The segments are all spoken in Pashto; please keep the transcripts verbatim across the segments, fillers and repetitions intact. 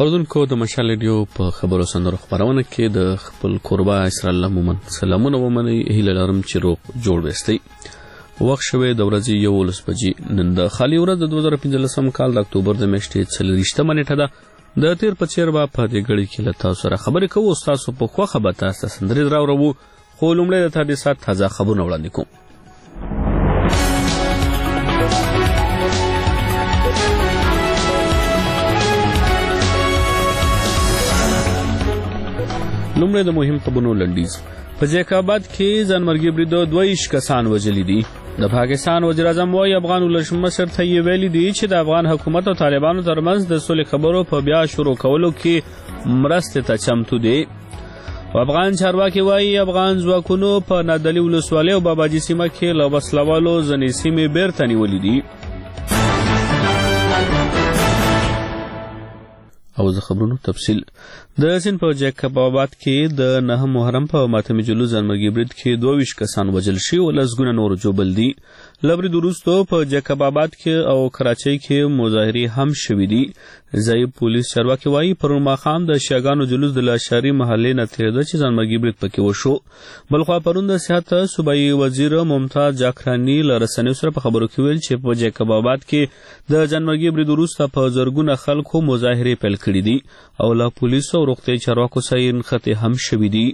اورېدونکو د مشال ریډیو په خبرو سندرو خپرونه کې د خپل قربا اسرا الله مومن سلامونه ومنئ. هیله لرم چې روغ جوړ وستئ. وخت شوی د ورځې یولس بجې. نن د خالي ورځ د دوه زره پنځلسم کال د اکتوبر د میاشتې څلوېښتمه نیټه ده. د تیر په څېر به په دې غړي کې له تاسو سره خبرې کوو. ستاسو په خوښه به تاسو ته سندرې راوړو، خو لومړی د تحدیثات تازه خبرونه وړاندې کوم. لومړی د مهم خبرونو لنډیز. په جیکاباد کې ځانمرګي بریدو دوه ویشت کسان وژلي دي. د پاکستان وزیر اعظم وایي افغان ولسمشر ته یې ویلي دي چې د افغان حکومت او طالبانو ترمنځ د سولې خبرو په بیا شروع کولو کې مرستې ته چمتو دي. افغان چارواکي وایي افغان ځواکونو په نادعلي ولسوالۍ او باباجي سیمه کې له وسلوالو ځینې سیمې بیرته نیولې دي. او د خبرونو تفصیل. د سین په جیکاباد کې د نهم محرم په ماتمي جلوس ځانمرګي برید کې دوه ویشت کسان وژل شوي او لسګونه نور ژوبل دي. له برید وروسته په جیکاباد کې او کراچۍ کې مظاهرې هم شوي دي. ځایي پولیس چارواکي وایي پرون ماښام د شیعاګانو جلوس د لاشاري محلې نه تېرېده چې ځانمرګي برید پکې وشو. بلخوا پرون د صحت صوبایي وزیر ممتاز جاکراني له رسنیو سره په خبرو کې ویل چې په جیکاباد کې د ځانمرګي برید وروسته په زرګونه خلکو مظاهرې پیل کړي دي او له پولیسو او روغتیايي چارواکو سره یې نښتې هم شوي دي.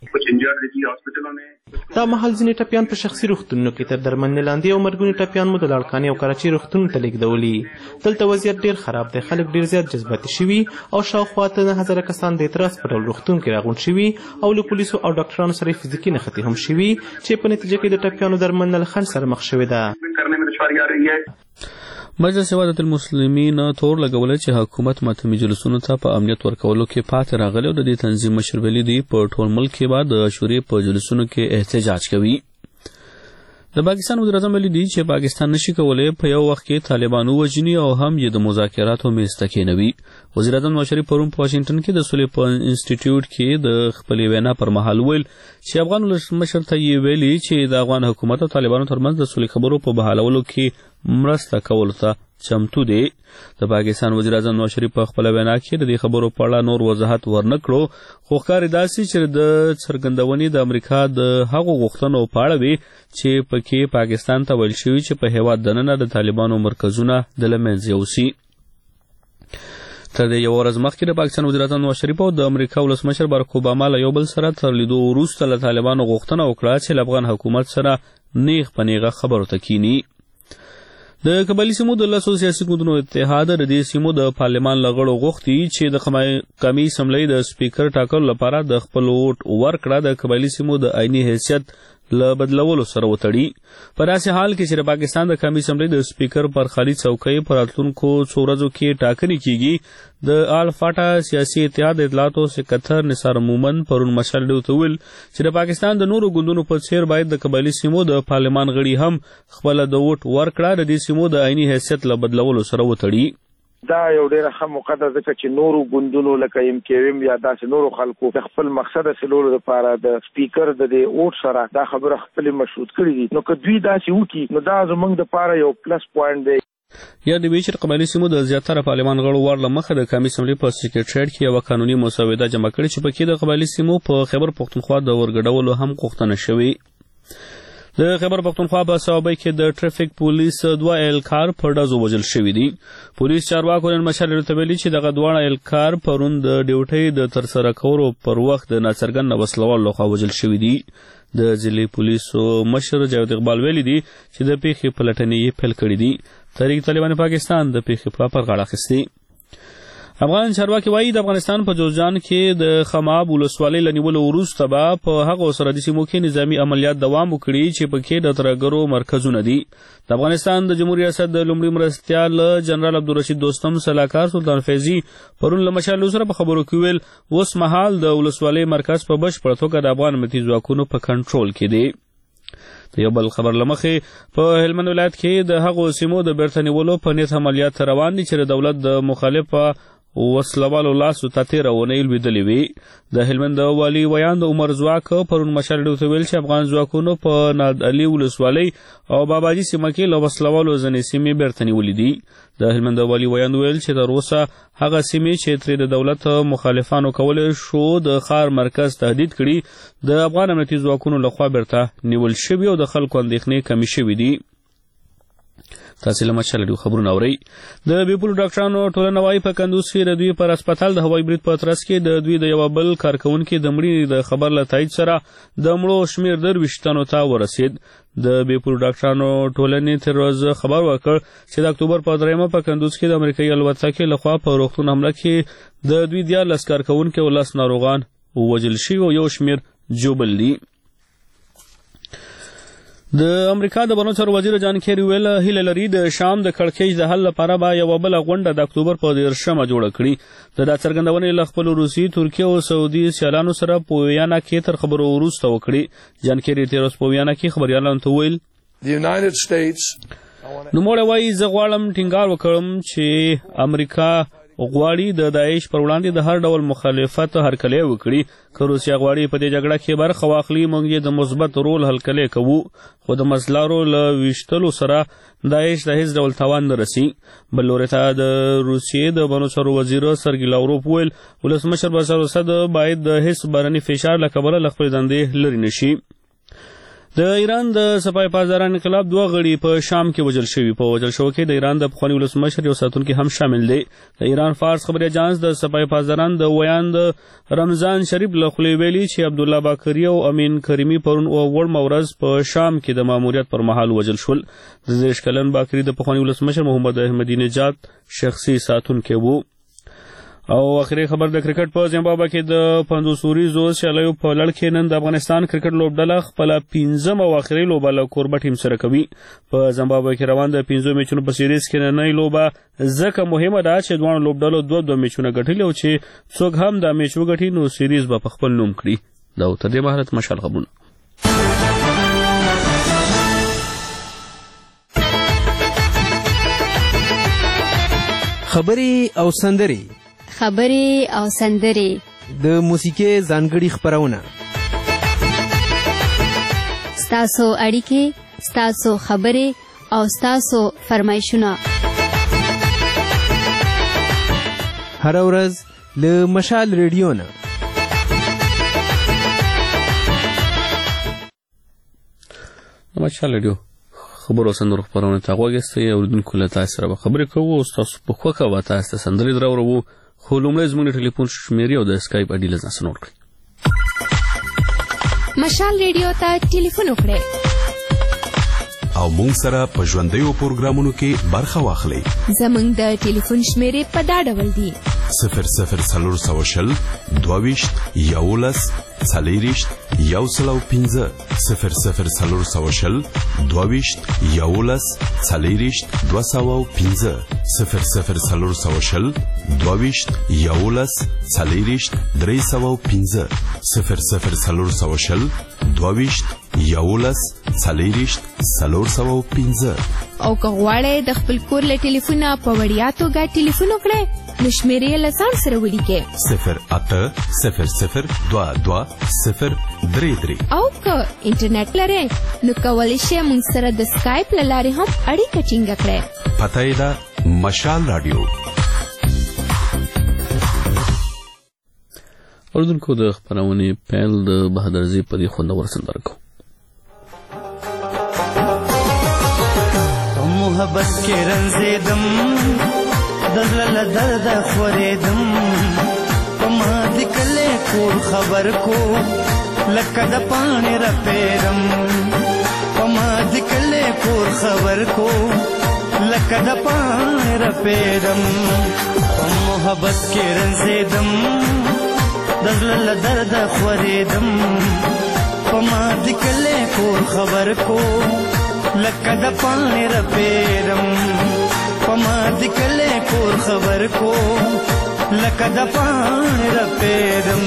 دا مهال ځینې ټپیان په شخصي روغتونونو کې تر درملنې لاندې او مرګوني ټپیان مو د لاړکاني او کراچۍ روغتونونو ته لیږدولي. دلته وضعیت ډېر خراب دی، خلک ډېر زیات جذباتي شوي او شاوخوا ته نه هزاره کسان د اعتراض په ډول روغتون کې راغونډ شوي او له پولیسو او ډاکټرانو سره فزیکي نښتې هم شوي چې په نتیجه کې د ټپیانو درملنه له خنډ سره مخ شوې ده. مجلس وحدت المسلمین تور لګولی چې حکومت ماتمي جلوسونو ته په امنیت ورکولو کې پاتې راغلی او د دې تنظیم مشر ویلي دی په ټول ملک کې به د عاشورې په جلوسونو کې احتجاج کوي. د پاکستان وزیر اعظم ویلي دی چې پاکستان نشي کولی په یو وخت کې طالبان ووژني او هم یې د مذاکراتو میز ته کښېنوي. وزیر اعظم نواز شریف پرون په واشنګټن کې د سولې په انسټیټیوټ کې د خپلې وینا پر مهال ویل چې افغان ولسمشر ته یې ویلي چې د افغان حکومت او طالبانو ترمنځ د سولې خبرو په بحالولو کې مرسته کولو ته چمتو دی. د پاکستان وزیر اعظم نواز شریف په خپله وینا کې د دې خبرو په اړه نور وضاحت ورنه کړو، خو ښکاري داسې چې د څرګندونې د امریکا د هغو غوښتنو په اړه وي چې پکې پاکستان ته ویل شوي چې په هېواد دننه د طالبانو مرکزونه د له منځه یوسي. تر دې یوه ورځ مخکې د پاکستان وزیر اعظم نواز شریف او د امریکا ولسمشر بارک اوباما له یو بل سره تر لیدو وروسته له طالبانو غوښتنه وکړه چې له افغان حکومت سره نیغ په نیغه خبرو ته کینی. د قبایلي سیمو د لسو سیاسي ګوندونو اتحاد د دې سیمو د پارلمان له غړو غوښتي چې د قومي اسمبلۍ د سپیکر ټاکلو لپاره د خپل ووټ ورکړه د قبایلي سیمو د عیني حیثیت له بدلولو سره وتړي. په داسې حال کې چې د پاکستان د قومي اسمبلۍ د سپیکر پر خالي څوکۍ په راتلونکو څو ورځو کې ټاکنې کیږي. د آل فاټا سیاسي اتحاد اطلاعاتو سکرتر نثار مومن پرون مشال ریډیو ته ویل چې د پاکستان د نورو ګوندونو په څیر باید د قبایلي سیمو د پارلمان غړي هم خپله د ووټ ورکړه د دې سیمو د عیني حیثیت له بدلولو سره وتړي. دا یو ډېره ښه موقع ده ځکه چې نورو ګوندونو لکه ایم کیو ایم یا داسې نورو خلکو د خپل مقصد حاصلولو لپاره د سپیکر د دې ووټ سره دا خبره خپلې مشروط کړي دي. نو که دوی داسې وکړي نو دا زموږ دپاره یو پلس پوینټ دی. یاد وی چې قبایلي سیمو د زیاتره پارلمان غړو ور له مخه د قومي اسمبلۍ په سکرټریټ کې یوه قانوني مسوده جمع کړې چې پکې د قبایلي سیمو په خیبر پښتونخوا د ورګډولو هم غوښتنه شوې. د خیبر پښتونخوا په صوابۍ کې د ټریفیک پولیس دوه اهلکار په ډزو وژل شوي دي. پولیس چارواکو نن مشال ریډیو ته ویلي چې دغه دواړه اهلکار پرون د ډیوټۍ د ترسره کولو پر وخت د ناڅرګند وسلوال لخوا وژل شوي دي. د ضلعي پولیسو مشر جاوید اقبال ویلي دي چې د پیښې پلټنې یې پیل کړي دي. تحریک طالبان پاکستان د پیښې په پر غاړه اخیستې. افغان چارواکي وایي د افغانستان په جوزجان کې د خماب ولسوالۍ له نیولو وروسته به په هغو سرحدي سیمو کې نظامي عملیات دوام وکړي چې پکې د ترهګرو مرکزونه دي. د افغانستان د جمهوري ریاست د لومړي مرستیال جنرال عبدالرشید دوستم سلاکار سلطان فیضي پرون له مشال سره په خبرو کې ویل اوس مهال د ولسوالۍ مرکز په بشپړه توګه د افغان امنیتي ځواکونو په کنټرول کې دی. د یو بل خبر له مخې په هلمند ولایت کې د هغو سیمو د بیرته نیولو په نیت عملیات روان دي چې د دولت د مخالفه وسلوالو لاسو ته تېره اونۍ لوېدلې وې. د هلمند والي ویان د عمر ځواک پرون مشال ډیو ته ویل چې افغان ځواکونو په نادعلي ولسوالۍ او باباجي سیمه کې له وسلوالو ځینې سیمې بیرته نیولې دي. د هلمند والي ویان ویل چې تر اوسه هغه سیمې چې ترې د دولت مخالفانو کولی شو د ښار مرکز تهدید کړي د افغان امنیتي ځواکونو لخوا بیرته نیول شوي او د خلکو اندېښنې کمې شوي دي. تاسې له مشال ډیو خبرونه اورئ. د بیپولو ډاکټرانو ټولنه وایي په کندوز کې د دوی پر هسپتال د هوایي برید په ترڅ کې د دوی د یوه بل کارکوونکي د مړینې د خبر له تایید سره د مړو شمېر درویشت تنو ته ورسېد. د بیپولو ډاکټرانو ټولنې تېر ورځ خبر ورکړ چې د اکتوبر په دریمه په کندوز کې د امریکایي الوتکې لخوا په روغتون حمله کې د دوی دیارلس کارکوونکي او لس ناروغان ووژل شوي او یو شمېر ژوبل دي. د امریکا د بهرنیو چارو وزیر جان کیری ویل هیله لري د شام د کړکېچ د حل لپاره به یوه بله غونډه د اکتوبر په دېرشمه جوړه کړي. د دا څرګندونې له خپلو روسي، ترکیې او سعودي سیالانو سره په ویانا کې تر خبرو وروسته وکړي. جان کیری تېره ورځ په ویانا کې خبریالانو ته وویل نوموړی وایي زه غواړم ټینګار وکړم چې امریکا غواړي د داعش پر وړاندې د هر ډول مخالفت هرکلی وکړي. که روسیه غواړي په دې جګړه کې برخه واخلي موږ یې د مثبت رول هرکلی کوو، خو د مسلارو له ویشتلو سره داعش د هیڅ ډول تاوان نه رسي. بل لورې ته د روسیې د بهرنیو چارو وزیر سرګي لاوروف وویل ولسمشر بشار اسد باید د هیڅ بهرني فشار له کبله له خپلې دندې لرې نه شي. د ایران د سپاه پاسداران انقلاب دوه غړي په شام کې وژل شوي. په وژل شوو کې د ایران د پخواني ولسمشر یو ساتونکي هم شامل دی. د ایران فارس خبري اجانس د سپاه پاسداران د ویان د رمضان شریف له خولې ویلي چې عبدالله باکري او امین کریمي پرون وړمه ورځ په شام کې د ماموریت پر مهال وژل شول. د دېرش کلن باکري د پخواني ولسمشر محمد احمدي نژاد شخصي ساتونکی و. او اخري خبر د کرکټ په زیمبابوې کې د پنځوس اوریزو سیالیو په لړ کې نن د افغانستان کرکټ لوبډله خپله پنځمه او اخري لوبه له کوربه ټیم سره کوي. په زیمبابوې کې روان د پنځو میچونو په سیریز کې نننۍ لوبه ځکه مهمه ده چې دواړو لوبډلو دوه دوه میچونه ګټلي او چې څوک هم دا میچ وګټي نو سیریز به په خپل نوم کړي. دا تر دې مهالت مشال خبرونه. خبرې او سندرې خبرې او سندرې د موسیقۍ ځانګړي خپرونه ستاسو اړیکې، ستاسو خبرې او ستاسو فرمایشونه هره ورځ له مشال ریډیو نه. مشال ریډیو خبرو سندرو خپرونه ته غوږ ایښتی. اورېدونکو له تاسو سره به خبرې کوو او ستاسو په خوښه به تاسو ته سندرې دراوړو. خو لومړی زموږ د ټلیفون شمېرې او د سکایپ اډي له ځان سره نوټ کړئ. مشال ریډیو ته ټلیفون وکړئ او موږ سره په ژوندیو پروګرامونو کې برخه واخلئ. زموږ د ټلیفون شمېرې په دا ډول دي: صفر صفر څلور سوه شل دوه ویشت یولس څلېرویشت یو سل او پنځه صفر صفر څلور سوه شل دوه ویشت یولس څلېرویشت دوه سوه او پنځه صفر صفر څلور سوه شل دوه ویشت یولس څلېرویشت درې سوه او پنځه صفر صفر څلور سوه شل دوه ویشت یولس څلېرویشت څلور سوه او پنځه. او که غواړئ د خپل کور له ټلیفونه په وړیا توګه ټلیفون وکړئ نو شمېرې له ځان سره ولیکئ: صفر اته صفر صفر دوه دوه صفر درې درې. او که انټرنیټ لرئ نو کولی شئ موږ سره د سکایپ له لارې هم اړیکه ټینګه کړئ. پته یې ده مشال راډیو. اورېدونکو د خپرونې پیل د بهادرزي په دې خوندور سندره کوو. محبت کې رنځېدم د زړه له درده خورېدم په ما دې کلی کور خبر کو لکه د پاڼې رپېدم په ما دې کلی کور خبر کو لکه د پاڼې رپېدم په محبت کې رنځېدم د زړه له درده خورېدم په ما دې کلی کور خبر کو لکه د پاڼې رپېدم په ما دې کلی کور خبر کو لکه د پاڼې رپېدم.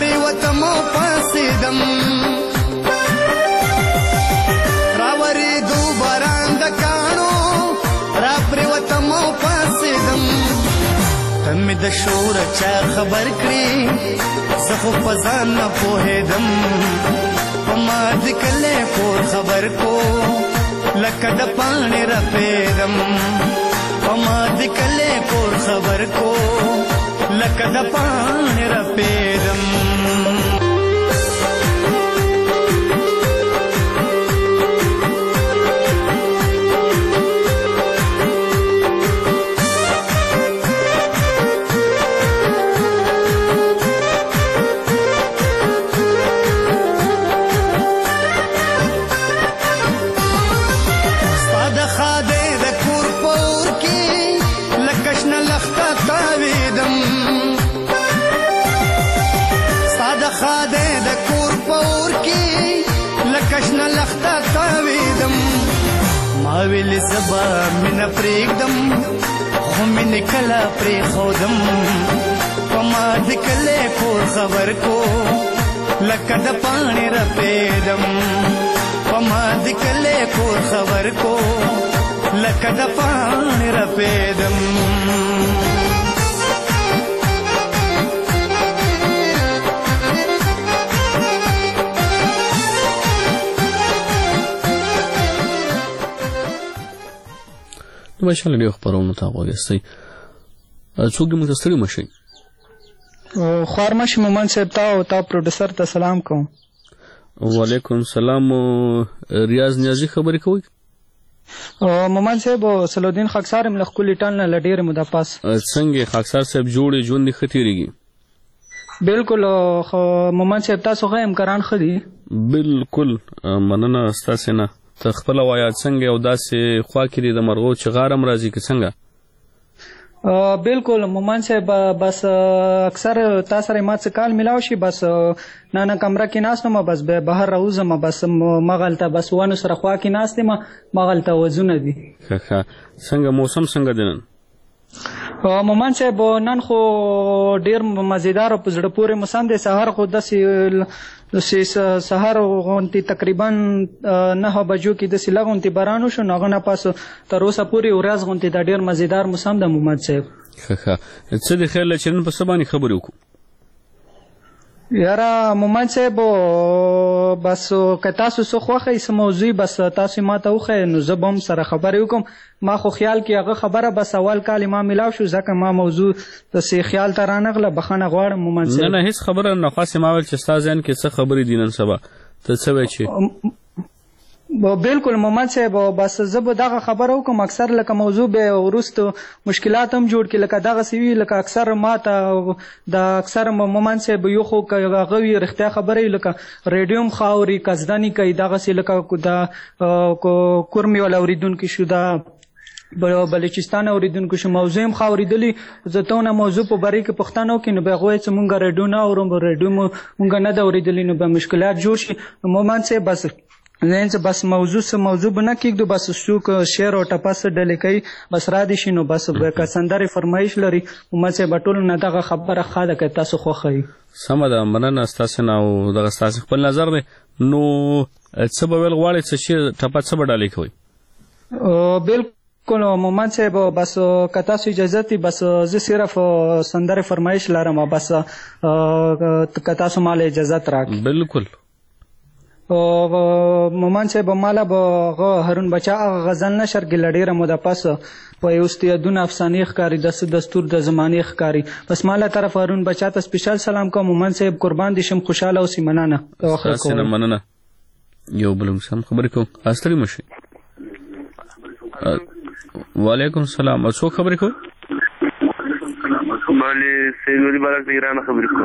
پریوتم او پاسیدم راوریدو باران د کاڼو را پریوتم او پاسیدم ته مې د شور چا خبر کړي زه خو په ځان نه پوهېدم په ما د کلی کور خبر کو لکه د پاڼې رپېدم په ما د کلی کور خبر کو لکه د پاڼې رپېدم ویل زبا مینه پرېږدم خو مینې کله پرېښودم په ما د کلی کور خبر کو لکه د پاڼې رپېدم په ما د کلی کور خبر کو لکه د پاڼې رپېدم نو ماشاءالله ډېر خپرونو ته غوږ څوک دې موږ ته ستړي مه شئ خوارمش مومن صاحب تا او تا پروډوسر ته سلام کوم وعلیکم سلام ریاض نیازي خبرې کوئ مومن صاحب صلاح الدین خاکسار م له ښکلي ټال نه له ډېرې موده پاس څنګه خاکسار صاحب جوړې ژوند دې ښه تېرېږي بالکل مومن صاحب تاسو ښه همکاران ښه دي بالکل مننه ستاسې نه ته خپله وایه څنګه یو داسې خوا کې دې د مرغو چغار هم راځي که څنګه بالکل مومن صاحب بس اکثر تا سره ما څه کال میلاو شي بس نه نه کمره کې ناست یم بس بهر راوځم بس مغلته بس ونو سره خوا کې ناست یم مغلته وزونه دي ښه ښه څنګه موسم څنګه دی نن مومن صاحب نن خو ډېر مزیدار او په زړه پورې موسم دی سهار خو داسې سهار غونتې تقریبا نهه بجو کې داسې لږ غونتې باران وشو نو هغه نه پاس تر اوسه پورې ورځ غونتې دا ډېر مزیدار موسم دی مومن صاحب ښه ښه څه دې خیال چې نن په څه باندې خبرې وکړو یاره مومن صاحب بس که تاسو څه خوښئ څه موضوع بس تاسو ما ته وښیئ نو زه به هم سره خبرې وکړم ما خو خیال کې هغه خبره بس اول کال ما میلاو شو ځکه ما موضوع داسې خیال ته رانغله بخښنه غواړم مومن صاحب نه نه هېڅ خبره نه خاصې ما ویل چې ستا ذهن کې څه خبرې دي نن سبا ته څه وایې چې بالکل مومن صاحب بس زه به دغه خبره وکړم اکثر لکه موضوع به وروسته مشکلات هم جوړ کړي لکه دغسې وي لکه اکثر ما ته د اکثر مومن صاحب یو خو که هغه وي رښتیا خبره وي لکه ریډیو هم ښه اوري که زده نه کوي دغسې لکه د کورمې والا اورېدونکي شو دا بلوچستان اوریدونکو شو موضوع هم ښه اورېدلي زه ته نه موضوع په باره کې پوښتنه وکړي نو بیا هغه وایي چې مونږ ریډیو نه اورو ریډیو مونږ نه ده اورېدلي نو بیا مشکلات جوړ شي مومن صاحب بس نه بس موضوع څه موضوع به نه کېږدو بس څوک شعر او ټپه څه ډلې کوي بس را دې شي نو بس که سندرې فرمایش لري مومن صاحب ټولو نه دغه خبره ښه ده که تاسو خوښوي سمه ده مننه ستاسې نه او دغه ستاسې خپل نظر دی نو څه به ویل غواړئ څه شعر ټپه څه به ډالۍ کوئ بالکل مومن صاحب بس که تاسو اجازه دي بس زه صرف سندرې فرمایش لرم بس که تاسو ماله اجازت راکړئ بالکل مومن صاحب مالا به هغه هارون بچا هغه غزل نشر کې له ډېره موده پس په اوست یادونه افسانې ښکاري داسې دستور د زمانې ښکاري بس ماله طرف هارون بچا ته سپیشل سلام کوم مومن صاحب قربان دي شم خوشحاله اوسئ مننه ستاسې نه مننه یو بل هم سم خبرې کوم ستړي مه شئ وعلیکم السلام څوک خبرې کوئ بله سید ولی بارک د ایران خبرې کوم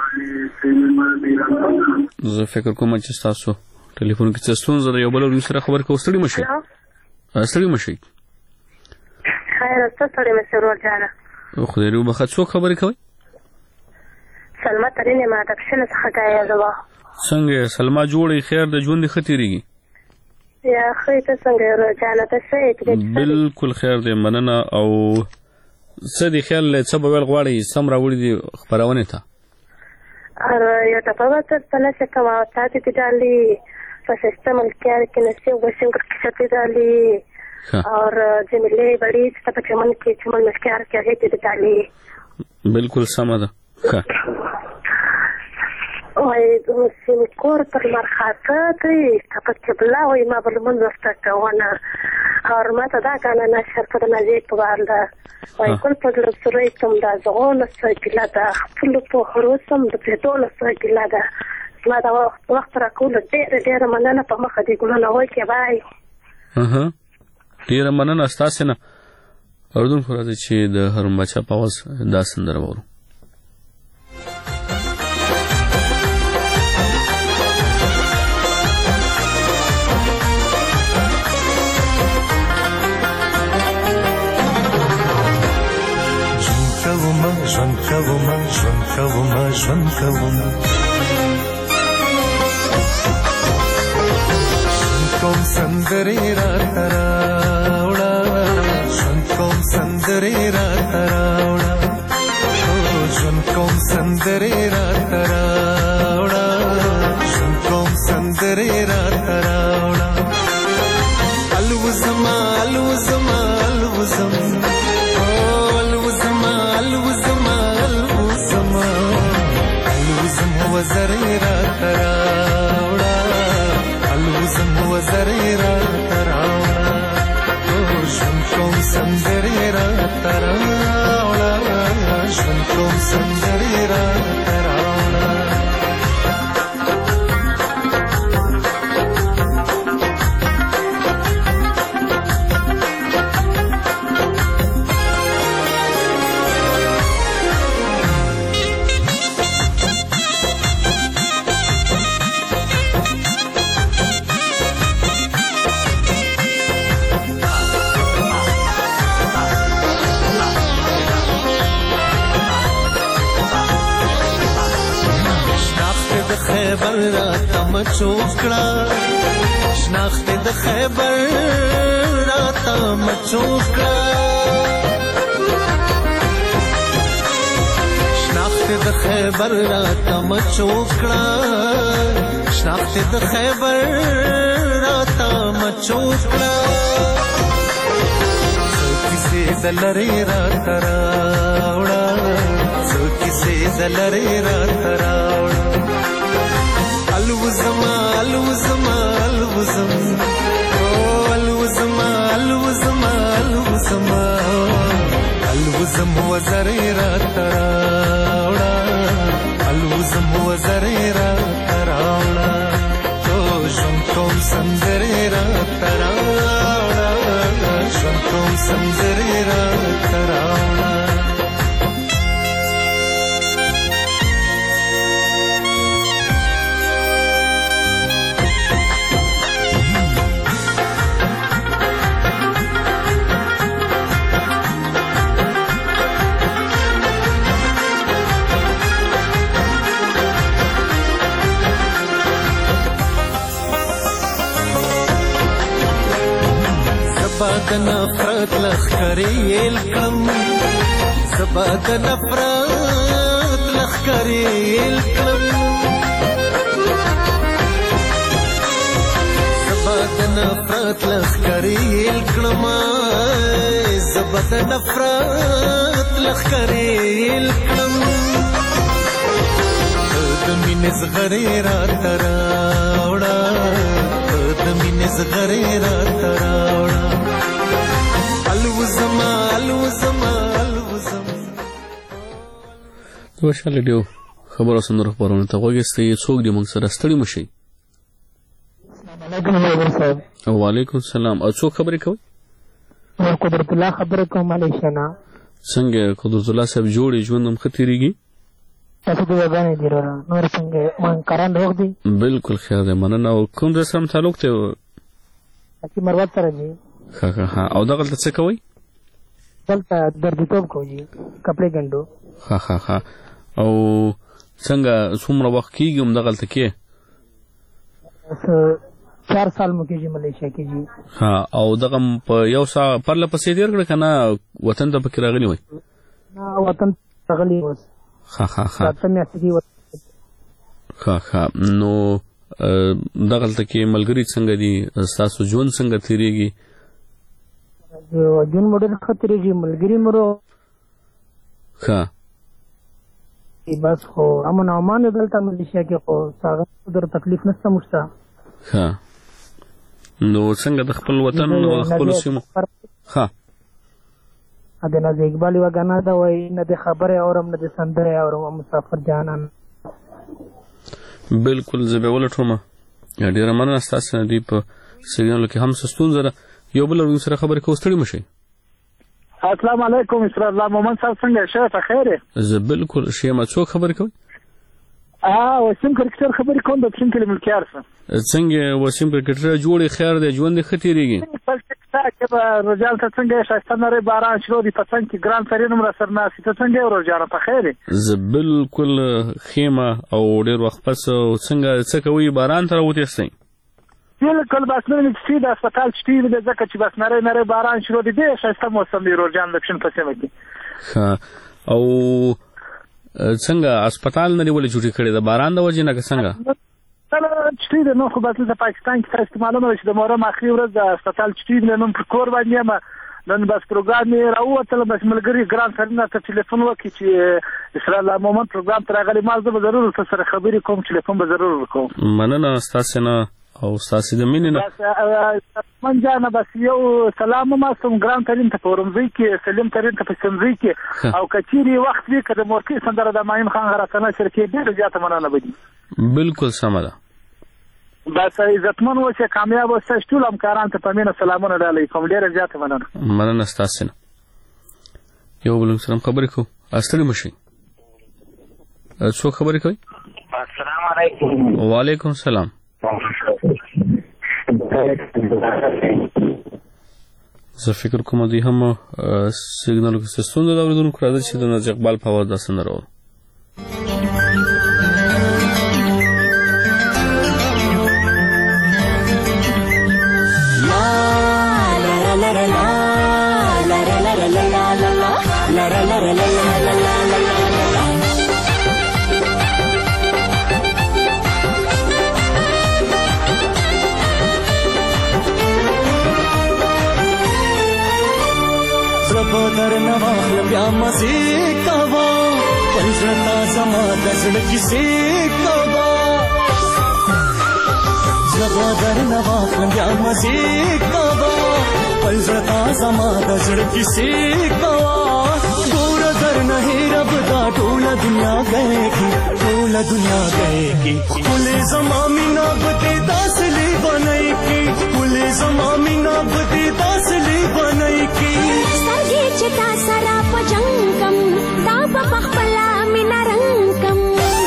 زه فکر کوم چې ستاسو ټلیفون کې څه ستونزه ده یو بل ورور سره خبرې کوو ستړي مه شئ ستړي مه شئ خیر څه ستړي مه شئ ورور جانه خدای دې وبخښه څوک خبرې کوئ سلمه ترین یم د پښنه څخه ګایه زه څنګه سلمه جوړې خیر د ژوند دې ښه تېرېږي یا ښه ته څنګه ورور جانه ته ښه یې بالکل خیر دی مننه او څه دې خیال څه به ویل غواړئ سم راوړي دي خپرونې ته يا تطورت الثلاثة كواعتات تدالي فسيستم الكيار كنسي وشنكر كشتي دالي और जमीले बड़ी तब चमन के चमन मस्कार क्या है ते डाली बिल्कुल समझ ओए सिम कोर पर मरखाता ते तब चबला ओए ما बलमन वस्ता وانا और ما تدا كان انا شركه نجيب والدا ओए كل بدل سريتم دا زغون السجلا دا كل په خروسم د پټول السجلا دا ما دا وخت را کول ډېر ډېر مننه په مخ دي ګلونه وای کې بای اها ډیره مننه ستاسو نه اردن خو راځي چې د هرم بچا په واس دا سندره وورو ژوند کوم ژوند کوم ژوند کوم کوم سندري را تراوړه ژوند کوم سندري را تراوړه ژوند کوم سندري را تراوړه ژوند کوم سندري را تراوړه الوزما الوزما الوزما وزريرا تراوڑا الوزم وزريرا تراوڑا شنكم سندريرا تراوڑا شنكم سندريرا تراوڑا خیبر راتا مچوکڑا شناخت د خیبر راتا مچوکڑا شناخت د خیبر راتا مچوکڑا شناخت د خیبر راتا مچوکڑا سو کسی دلری راتا راوڑا سو کسی دلری راتا راوڑا الوزما الوزما الوزم الوزما الوزما الوزما الوزم وزريرا تراوڑا الوزم وزريرا تراوڑا شنكم سندريرا تراوڑا شنكم سندريرا تراوڑا زباد نفرت لخکری الکم زباد نفرت لخکری الکم زباد نفرت لخکری الکم زباد نفرت لخکری الکم دمین زغری را تراوڑا دمین زغری را تراوڑا الوزما الوزما الوزما دوشا لډیو خبرو سندرو خبرونه ته وګورئ څوک دې موږ سره ستړي مشي وعلیکم السلام او څوک خبرې کوي قدرت الله خبرې کوم ملیشنا څنګه قدرت الله صاحب جوړې ژوند هم خطرېږي تاسو دې وګڼئ دی را نور څنګه مان کاران روغ دي بالکل خیر دی مننه او کوم ځای سره تعلق ته اکی مروت سره دی ها ها او دغه څه کوي دلته دردیتوب کوي کپڑے ګندو ها ها ها او څنګه څومره وخت کېږي هم دغه ته کې चार साल में कीजिए मलेशिया कीजिए हाँ और दगम यौ सा परला पसे देर करे कना वतन त पकि रागली वय ना वतन रागली वस हाँ हाँ हाँ वतन में असली ښه ښه نو دغلته کې ملګري څنګه دي ستاسو ژوند څنګه تیریږي؟ ژوند مو ډېر ښه تیریږي ملګري مو ښه بس خو امن او امان دلته ملیشیا کې خو هغه در تکلیف نشته موږ ته. ښه نو څنګه د خپل وطن او خپلو سیمو ښه د نازي اقبال یوه ګانا ده وایي نه د خبرې اورم نه د سندرې اورم مسافر جانان. بلکل زه به ولټومه ډېره مننه ستاسو نه دوی په سیګنالو کې هم څه ستونزه ده یو بل اورونکي سره خبرې کوو ستړي مه شئ. السلام علیکم اسرار الله مومن صاحب څنګه ښه په خیر یې؟ زه بلکل ښه یم. څوک خبرې کوئ؟ وسیم کرکټر خبرې کوم د پښین کلي ملکیار څخه. څنګه وسیم کرکټر جوړې خیر دی ژوند یې ښه تېرېږي؟ رجال ته څنګه یې ښایسته نری باران شروع دی په څنګ کې ګران سرین هم راسره ناست ته څنګه یې ورور جانه په خیر یې؟ زه بلکل ښه یم او ډېر وخت پس څنګه څه کوئ باران ته راوتېستی؟ بلکل بس نن مې چې د هسپتال چټي دی ځکه چې بس نری نری باران شروع دی ډېر ښایسته موسم دی ورور جان د پښین په سیمه کې. ښه او څنګه هسپتال نه دې ولې چوټي کړې د باران د وجې نه که څنګه؟ چټي دی نو خو بس د پاکستان کې تاسو معلومه ده چې د محرم اخري ورځ د هسپتال چټي دی نن پر کور باندې یم نن بس پروګرام یې راووتل بس ملګري ګران سرینه ته ټلیفون وکړي چې اسرار الله مومن پروګرام ته راغلی ما زه به ضرور ورته سره خبرې کوم ټلیفون به ضرور وکړم. مننه ستاسې نه او ستاسې د مینې نه. من جانه بس یو سلام هم استوم ګران ترین ته په ورمزۍ کې سلیم ترین ته په سمزۍ کې او که چیرې وخت وي که د مورکۍ سندره د ماین خان غرسنه شرکې ډېره زیاته مننه به دي. بلکل سمه ده. بس عزتمن اوسئ کامیاب اوسئ ټول همکاران ته په مینه سلامونه ډالۍ کوم ډېره زیاته مننه. مننه ستاسې نه. یو بل سره خبرې کوو ستړي مه شئ. څوک خبرې کوي؟ السلام علیکم. وعلیکم السلام. زه فکر کوم دوی هم سیګنالو کې څه ستونزه ده اورېدونکو راځئ چې د نازي اقبال په اواز دا سندره واورو. در نواخل بیا مزې کوا پل زړه زما د زړه کیسې کوا زما در نواخل بیا مزې کوا پل زړه زما د زړه کیسې کوا ګور در نه رب دا ټول دنیا گئے کی ټول دنیا گئے کی کل زما مینا بده داسلی بنای کی کل زما مینا بده داسلی بنای کی چتا سرا پجنکم دا بخپلا مینا رنگکم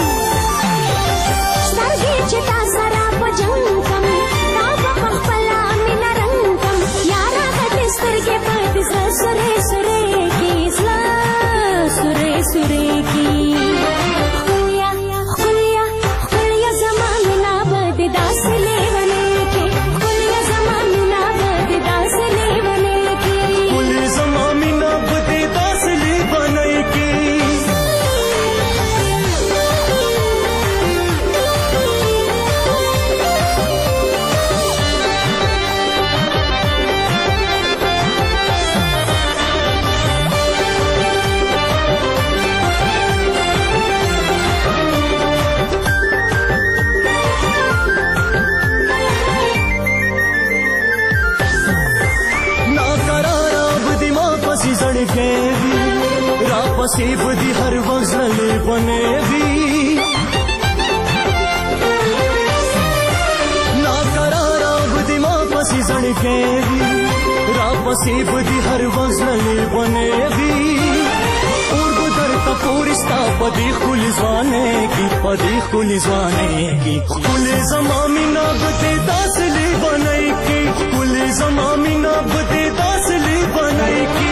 سرګي چتا سرا پجنکم دا بخپلا مینا رنگکم یارا غټ سترګې پټ سره سره کی سلا سره سره کی خویا خویا خویا زمانہ بد داس لیونه کی خویا زمانہ بد داس لیونه کی کل زمانہ بد داس لیونه کی پسې بدی هر وخت زلې بنې وی نا قرار بدی ما پسې زړې کې را پسې بدی هر وخت زلې بنې وی اور ګدر تا پورستا پدی خل ځوانې کی پدی خل ځوانې کی کل زمانہ بده داسلې بنې کی کل زمانہ بده داسلې بنې کی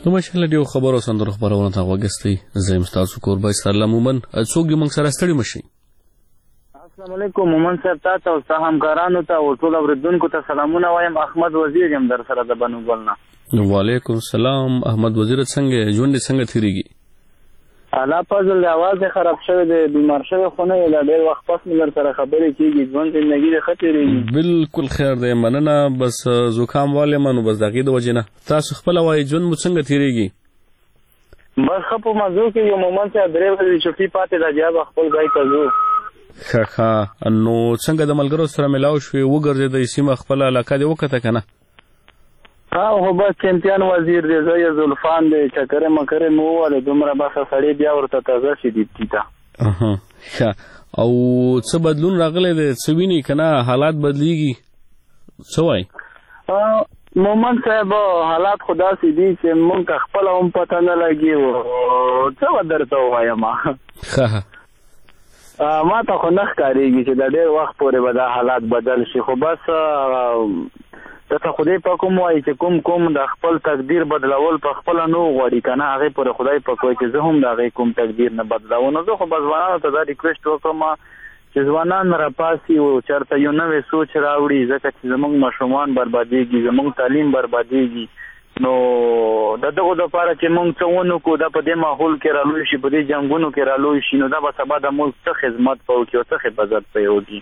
نو ماشاءالله ډېرو خبرو سندرو خپرونه ته غوږ ایستی. زه یم ستاسو کوربی سرلا مومن. څوک دې موږ سره ستړي مه شئ. السلام علیکم مومن صاحب، تا ته او ستا همکارانو ته او ټول اورېدونکو ته سلامونه وایم. احمد وزیر یم در سره د بنوګل نه. وعلیکم السلام احمد وزیر. څنګه ژوند دې څنګه تېرېږي؟ الله فضل دی. اواز یې خراب شوی دی، بیمار شوی خو نه یې. لا ډېر وخت پس مې در سره خبرې کېږي. ژوند زندګي دې ښه تېرېږي؟ بالکل خیر دی، مننه. بس زکام والی ما نو بس د هغې د وجې نه. تاسو خپله وایئ ژوند مو څنګه تېرېږي؟ بس ښه په مزو کې یو مومن صاحب. درې ورځې چټي پاتې ده، بیا به خپل ځای ته ځو. ښه ښه. نو څنګه د ملګرو سره میلاو شوې، وګرځېدئ، سیمه خپله علاقه دې وکته که نه؟ ها خو بس چمپیان وزیر دی، زه یې زلفان دی، چکرې مکرې مې ووهلې، دومره بس سړی بیا ورته تازه شي دیپتي ته. ښه. او څه بدلون راغلی دی، څه ویني که نه، حالات بدلیږي، څه وایي؟ مومن صاحب حالات خو داسې دي چې مونږ ته خپله هم پته نه لګي. څه به درته ووایم؟ ښه. ما ته خو نه ښکارېږي چې د ډېر وخت پورې به دا حالات بدل شي، خو بس ته خدای پاک هم وایي چې کوم کوم د خپل تقدیر بدلول په خپله نه وغواړي که نه، هغې پورې خدای پاک وایي چې زه هم د هغې کوم تقدیر نه بدلوم. نو زه خو به ځوانانو ته دا ریکویسټ وکړم چې ځوانان راپاسي او چېرته یو نوی سوچ راوړي، ځکه چې زموږ ماشومان بربادېږي، زموږ تعلیم بربادېږي. نو د دغو دپاره چې موږ څه ونه کړو، دا په دې ماحول کې رالوی شي، په دې جنګونو کې رالوی شي، نو دا به سبا د ملک څه خدمت به وکړي او څه حفاظت به یې وکړي.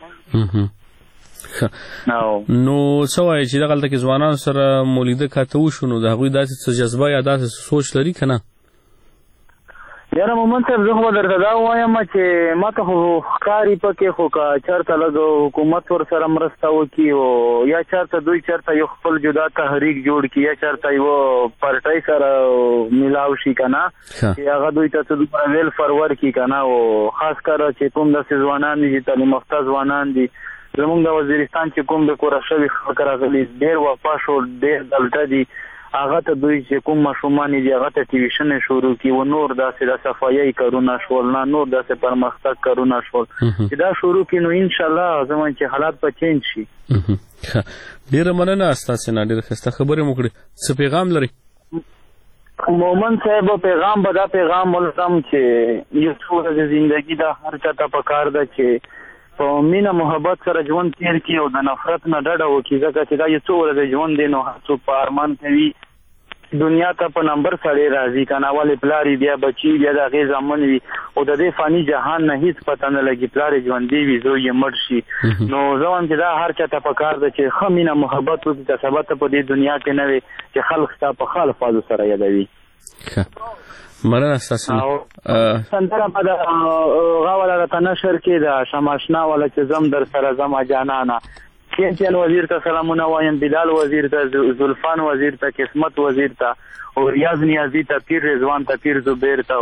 نو څه وایي چې دغلته کې ځوانانو سره مو لیده کاته وشو، نو د هغوی داسې څه جذبه یا داسې سوچ لري که نه؟ یاره مومن صاحب زه خو به درته دا ووایم چې ما ته خو ښکاري پکې، خو که چېرته لږ حکومت ورسره مرسته وکړي او یا چېرته دوی چېرته یو خپل جدا تحریک جوړ کړي یا چېرته یوه پارټۍ سره میلاو شي که نه، چې هغه دوی ته څه دومره ویلفر ورکړي که نه. او خاص کره چې کوم داسې ځوانان دي چې تعلیم یافته ځوانان دي، زمونږ د وزیرستان چې کوم د کوره شوي خلک راغلي، ډېر وفا شو، ډېر دلته دي، هغه ته دوی چې کوم ماشومان دي هغه ته ټیویشنې شروع کړي و نور داسې د صفایي کارونه شول، نه نور داسې پرمختګ کارونه شول چې دا شروع کړي، نو انشاءالله زموږ چې حالات به چینج شي. ډېره مننه ستاسې نه، ډېره ښایسته خبرې مو کړې. څه پیغام لرئ؟ مومن صاحب پیغام به دا پیغام ولرم چې یو څو ورځې زندګي ده، هر چا ته پکار ده چې په مینه محبت سره ژوند تېر کړي او د نفرت نه ډډه وکړي، ځکه چې دا یو څو ورځې ژوند دی، نو هر څوک په ارمان کوي دنیا ته په نمبر سړی راځي که نه، ولې پلار یې بیا بچي بیا د هغې زامن وي او د دې فاني جهان نه هېڅ پته نه لګي، پلار یې ژوندی وي زوی یې مړ شي. نو زه وایم چې دا هر چا ته پکار ده چې ښه مینه محبت وکړي، که سبا ته په دې دنیا کې نه وي چې خلک ستا په ښه الفاظو سره یادوي. مننه ستاسې نه. سندره به د هغه والا راته نشر کې د شماشنا والا چې زم در سره زما جانانه. چمپیان وزیر ته سلامونه وایم، بلال وزیر ته، زلفان وزیر ته، قسمت وزیر ته او ریاض نیازی ته، پیر رضوان ته، پیر زبیر ته.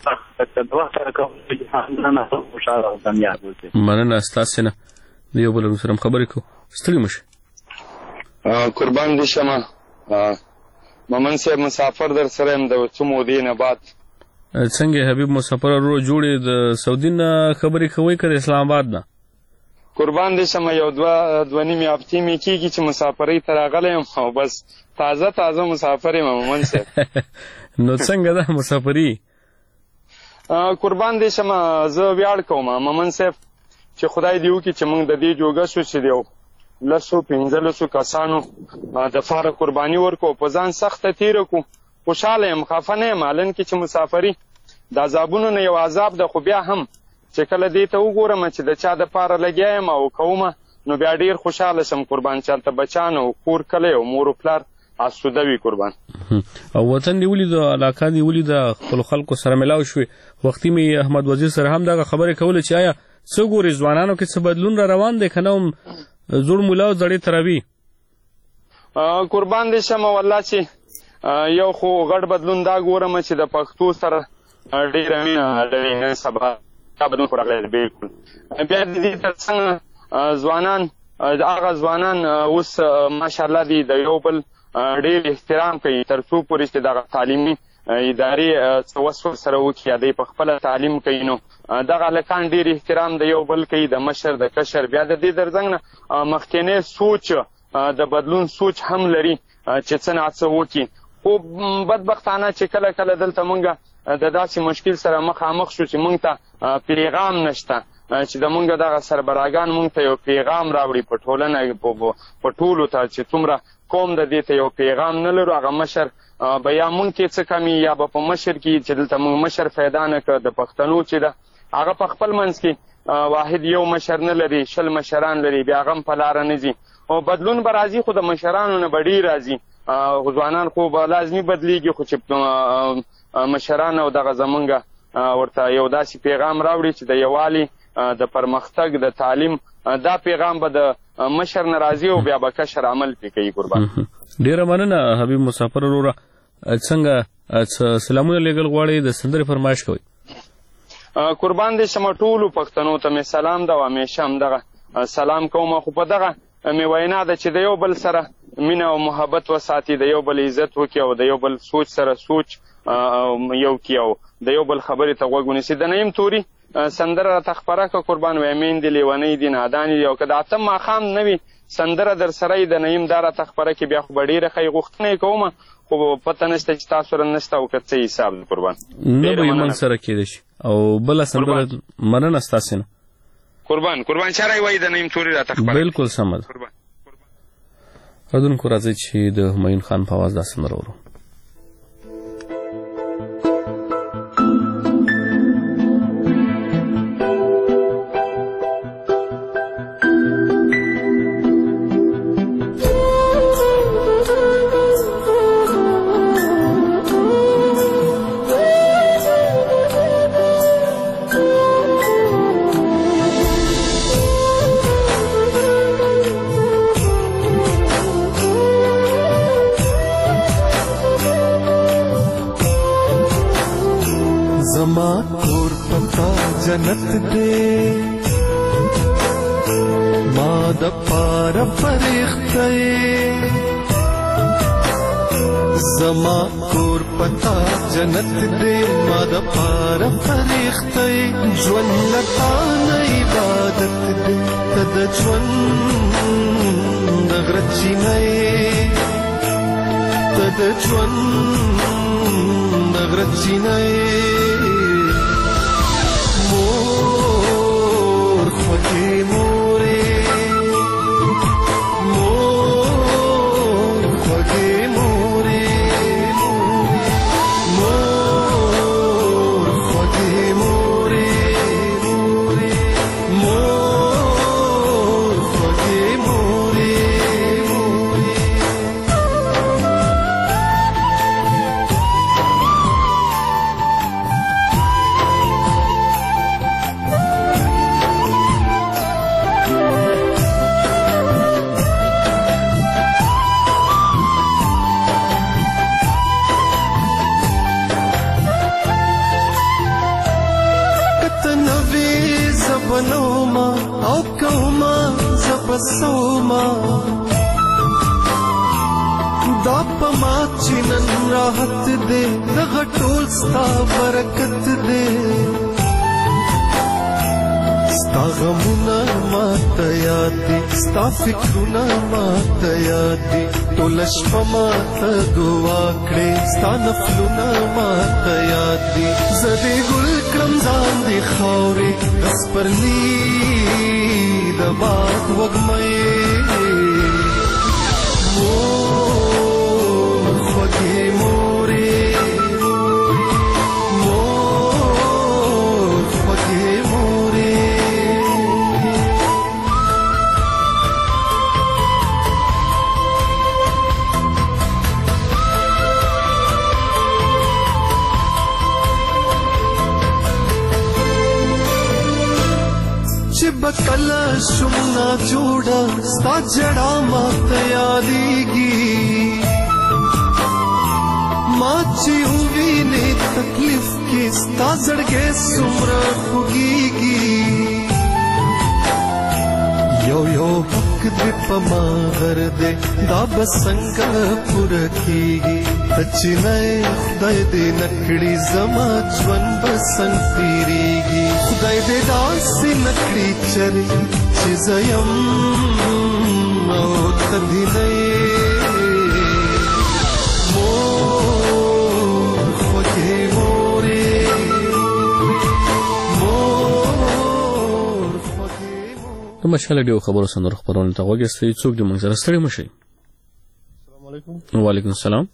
مننه ستاسې نه. د یو بل سره هم خبرې کوو، ستړي مه شئ. قربان دې شمه مومن صاحب، مسافر در سره یم د څو مودې نه بعد. څنګه حبیب مسافر ورو جوړې د سعودي نه خبرې کوئ که د اسلام آباد نه؟ قربان دې شمه یو دوه دوه نیمې هفتې مې کېږي چې مسافرۍ ته راغلی یم او بس تازه تازه مسافر یم مومن صاحب. نو څنګه ده مسافري؟ قربان دې شمه زه ویاړ کوم مومن صاحب چې خدای دې وکړي چې موږ د دې جوګه شو چې دی لسو پنځلسو کسانو دپاره قرباني ورکو، په ځان سخته تېره کړو. خوشحاله یم، خفه نه یم، حالن کې چې مسافري د عذابونو نه یو عذاب ده، خو بیا هم چې کله دې ته وګورم چې د چا دپاره لګیا یم او کومه، نو بیا ډېر خوشحاله شم قربان، چې هلته بچان او کور کلی او مور و پلار آسوده وي قربان. او وطن دې ولیده، علاقه دې ولیده، خپلو خلکو سره میلاو شوې. وختي مې احمد وزیر سره هم دغه خبرې کوله چې آیا څه ګورې ځوانانو کې څه بدلون را روان دی که نه هم زوړ مولا او زړې تراوي؟ قربان دې شمه والله چې یو خو غټ بدلون دا ګورم چې د پښتو سره ډېره مینه لري نن سبا، دا بدلون خو راغلی دی بلکل. بیا د دې تر څنګ ځوانان، هغه ځوانان اوس ماشاءالله دي د یو بل ډېر احترام کوي، تر څو پورې چې دغه تعلیمي ادارې څه وس ورسره وکړي، یا دی په خپله تعلیم کوي، نو دغه هلکان ډېر احترام د یو بل کوي، د مشر د کشر. بیا د دې تر څنګ نه مخکینی سوچ د بدلون سوچ هم لري چې څه نه څه وکړي، خو بدبختانه چې کله کله دلته مونږ د داسې مشکل سره مخامخ شو چې مونږ ته پیغام نشته چې د مونږ دغه سربراهګان مونږ ته یو پیغام راوړي په ټولنه په ټولو ته چې څومره قوم د دې ته یو پیغام نه لرو هغه مشر به یا مونږ کې څه کمی یا به په مشر کې چې دلته مونږ مشر پیدا نه کړ د پښتنو چې ده هغه په خپل منځ کې واحد یو مشر نه لري شل مشران لري بیا هغه هم په لاره نه ځي او بدلون به راځي خو د مشرانو نه به ډېر راځي ځوانان خو به لازمي بدلیږي خو چې مشران او دغه زمونږ ورته یو داسې پیغام راوړي چې د یووالي د پرمختګ د تعلیم دا پیغام به د مشر نه راځي او بیا به کشر عمل پې کوي. قربان ډېره مننه حبیب مسافر وروره. څنګه سلامونه لیږل غواړئ د سندرې فرمایش کوئ؟ قربان دې شمه ټولو پښتنو ته مې سلام ده او همیشه همدغه سلام کوم خو په دغه مې وینا ده چې د یو بل سره مینه او محبت وساتي د یو بل عزت وکړي او د یو بل سوچ سره سوچ یو کړي او د یو بل خبرې ته غوږ ونیسي. د نعیم توري سندره راته خپره کړه قربان وایي میندې لیونۍ دي نادانې دي او که د اتم ماښام نه وي سندره در سره د نعیم دا راته خپره کړي بیا خو به ډېره ښه غوښتنه یې کوم خو پته نشته چې تاسو سره نشته او که څه حساب دی. قربان نه به یې موږ سره کېدی شي او بله سندره مننه ستاسې نه. قربان قربان چاره وایي د نعیم توري راته خپره بلکل سمه ده. اورېدونکو راځئ چې د همایون خان په اواز دا سندره ورو. زما کور پتا جنت دے ما د پار فرښتې زما کور پتا جنت دے ما د پار فرښتې ژوند لتا نه عبادت دے تد ژوند غرچی نه تد ژوند غرچی نه مور خوږې مورې مور خوږې مورې مور خوږې مورې مور خوږې مورې بنوما او کوما زبسوما دا پما چنن راحت دے دغه ټول ستا برکت دے ستا غمونه ماته یاد دي ستا فکرونه ماته یاد دي ټوله شپه ماته دعا کړې ستا نفلونه ماته یاد دي زه دې ګل کړم ځان دې خاورې د سپرلي د باد وږمې مور خوږې مورې مور خوږې مورې چې بکله شم نا جوړه ستا جړه ماته یادېږي ما چې ووینې تکلیف کې ستا زړګی څومره خوږېږي یو یو حق دې په ما غر دې دا به څنګه پوره کېږي ته چې نه خدای دې نه کړي زما ژوند به څنګه تېرېږي خدای دې داسې نه کړي چرې چې زه یم او ته دې نه یې مور مشاله ډیو خبرو سندر خبرونه ته وګورئ څوک دې موږ سره ستړي مشي. السلام علیکم. وعلیکم السلام.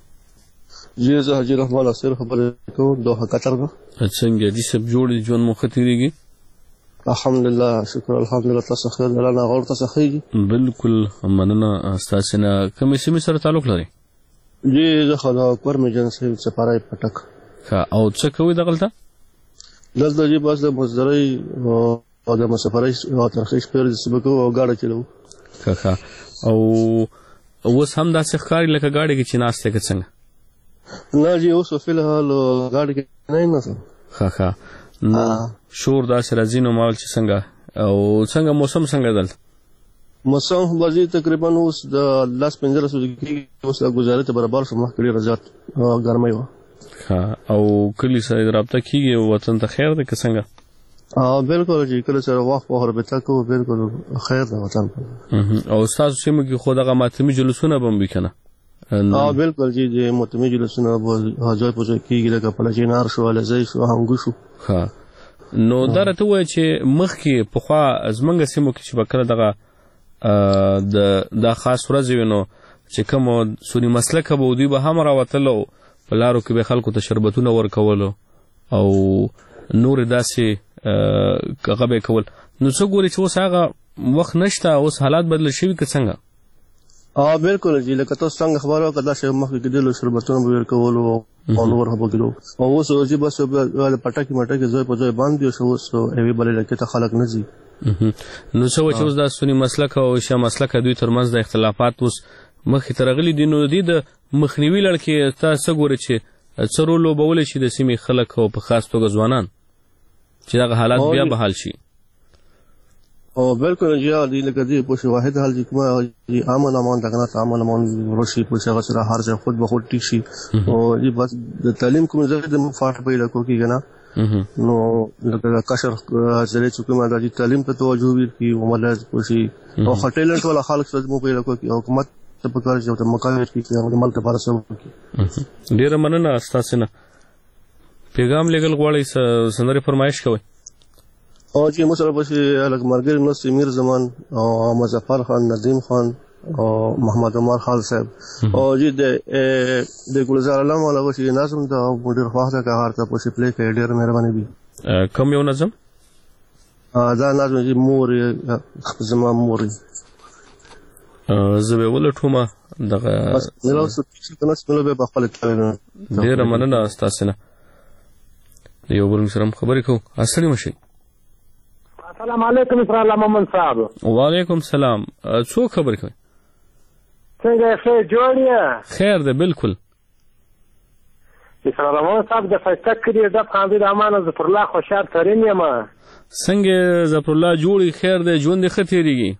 جی زه حاجی رحمان اصل خبر کوم دوه قطر نه. څنګه دې سب جوړ ژوند مو ختیریږي؟ الحمدلله شکر الحمدلله تاسو خیر دلانه غوړ تاسو خیر. بالکل مننه تاسو نه کومې سیمې سره تعلق لري؟ جی زه خلا اکبر میجنسي سپارای پټک. ښه او څه کوي دغلته؟ دلته جی بس د مزدري او د مسافرۍ او ترخیص پر سبق او گاډه چلو. ښه ښه او اوس هم داسې ښکاري لکه گاډي کې چې ناشته کې څنګه؟ نه جی اوس په الحال گاډي کې نه نه. ښه ښه نو شور داسې راځي نو مال چې څنګه او څنګه موسم څنګه دلته؟ موسم بازي تقریبا اوس د لاس پنځه کې اوس گزارې ته برابر شو مخ کړي رضات ګرمي و. ښه او کلی سره رابطه کیږي وطن ته خیر ده که څنګه؟ اه بالکل جی کله سره وخت په رابطه کوو بالکل خیر ده وطن. او تاسو سیمه کې خو دغه ماتمي جلوسونه به وي کنه؟ اه بالکل جی د ماتمي جلوسونه به ځای په ځای کیږي لکه پلچینار شو ولزی شو هنګو شو. ښه نو دا راته وایي چې مخکې پخوا زمونږ سیمو کې چې به کله دغه د دا خاص ورځې وي نو چې کوم سني مسلکه به دوی به هم راوتلو په لارو کې به خلکو ته شربتونه ورکولو او نور داسې هغه به کول. نو څه ګوري چې اوس هغه وخت نشته اوس حالات بدل شوي که څنګه؟ اه بالکل جی لکه تاسو څنګه خبره وکړه داسې مخکې کېدلو شربتونه به ورکولو او نور هم کېدلو او اوس چې بس پټکې مټکې ځای په ځای باندې شو اوس ایوي بلې لکه ته خلک نه ځي. نو څه و چې اوس دا سني مسلک او شیعه مسلک دوی ترمنځ د اختلافات اوس مخې ته راغلي دي نو دې د مخنیوي لړ کې تا څه ګورې چې څه رول لوبولی شي د سیمې خلک او په خاص توګه ځوانان چې دغه حالات بیا به حل شي؟ او بالکل جی دې لکه دې په واحد حل چې کومه امن امان دغه امن امان روشي په څه سره هر ځای خود به خود ټیک شي او دې بس د تعلیم کوم ځای د مفاهیم په لکه کې کنه نو لکه کشر ځلې چې کومه د تعلیم ته توجه وکړي او ملز پوشي او هټیلنټ ولا خلک سره مو په لکه کې حکومت ته په کار چې د مقاومت کې د ملک لپاره څه وکړي. ډیره مننه تاسو نه پیغام لګل غواړئ سندرې فرمایش کوئ؟ او چې مثلا پسې الګ مرګر نو سمیر زمان او مظفر خان ندیم خان او محمد عمر خان صاحب او چې د د ګلزار علم ولا وشي نظم دا مدیر خواهده که هر ته پسې پلی کوي ډیر مهرباني دي. کوم یو نظم؟ دا نظم چې مور زما مور زه به ولټومه دغه بس نو څه کنه څه به په خپل تعلیم. ډیر مننه تاسو نه یو بل سره خبرې کوو. السلام علیکم. السلام علیکم اسرائیل محمد صاحب. وعلیکم السلام. څو خبرې کوي؟ څنګه ښه جوړ یې؟ خیر ده بالکل. اسرائیل محمد صاحب د فیصله کړي د خاندي د امانه ظفر الله خوشحال ترين یم. څنګه ظفر الله جوړي خیر ده ژوند ښه تیریږي؟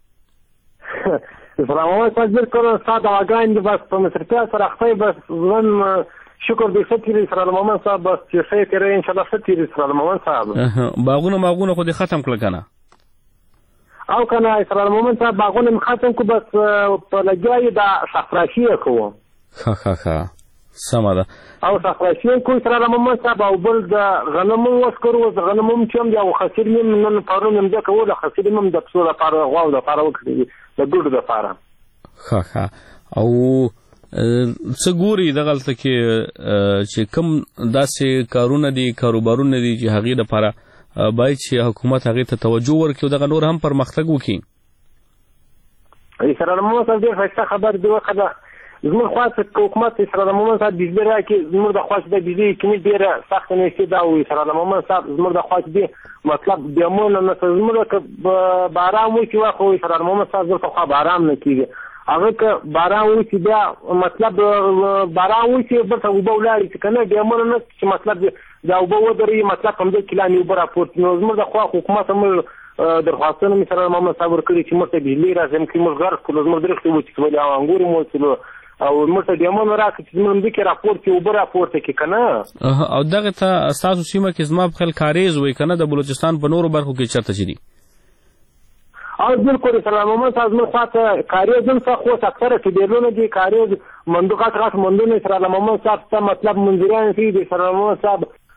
اسرائیل محمد صاحب بالکل استاد واګان دي بس په مصرتیا سره خپل بس ځن شکر دې ستې اسرائیل محمد صاحب بس چې ښه تیرې ان شاء الله ستې اسرائیل محمد صاحب. باغونه باغونه خو دې ختم کړل کنه؟ او کنه اسرائیل محمد صاحب باغونه ختم کو بس په لګیای د صفراشي کوو. ها ها ها سمه ده. او صفراشي کو اسرائیل محمد صاحب او بل د غنمو وسکرو د غنمو چې یو خسر نیم نن پرون هم د کوله خسر نیم د پسو لپاره غواو لپاره وکړي د ګډ لپاره. ها ها او څه ګوري دغلته کې چې کوم داسې کارونه دي کاروبارونه دي چې هغې دپاره باید چې حکومت هغې ته توجه ورکړي او دغه نور هم پرمختګ وکړي؟ اسرائیل محمد صاحب ډېر ښایسته خبر دی وکړه زموږ خوا حکومت اسرائیل محمد صاحب بجلي راکړي زموږ د خوا چې د بجلي کمي ډېره سخته نیستي دا و اسرائیل محمد صاحب زموږ د خوا چې دی مطلب ډیمونه نه زموږ که باران وشي خو اسرائیل محمد صاحب دلته خوا باران نه کېږي هغه که باران وشي بیا مطلب باران وشي بلته اوبه ولاړې چې که نه ډیمونه نه چې مطلب دا اوبه ودرېږي مطلب همدې کیلانې اوبه راپورته نو زموږ د خوا حکومت هم درخواستونه مې سره محمد صاحب ورکړي چې موږ ته بجلي راځي چې موږ غرض کړو زموږ درختې وچېږولې او انګور مو وچېلو او موږ ته ډیمونه راکړي چې زموږ همدې کې راپورته کړي اوبه راپورته کړي که نه. او دغه ته ستاسو سیمه کې زما په خیال کاریز وایي که نه د بلوچستان په نورو برخو کې چېرته چې دي؟ او بالکل اسلام محمد صاحب زموږ خوا ته کاریز هم څه خو اکثره ټیبیرونه دي کاریز مندو غټ غټ مندونه اسلام محمد صاحب ته مطلب منظریان دي د اسلام محمد صاحب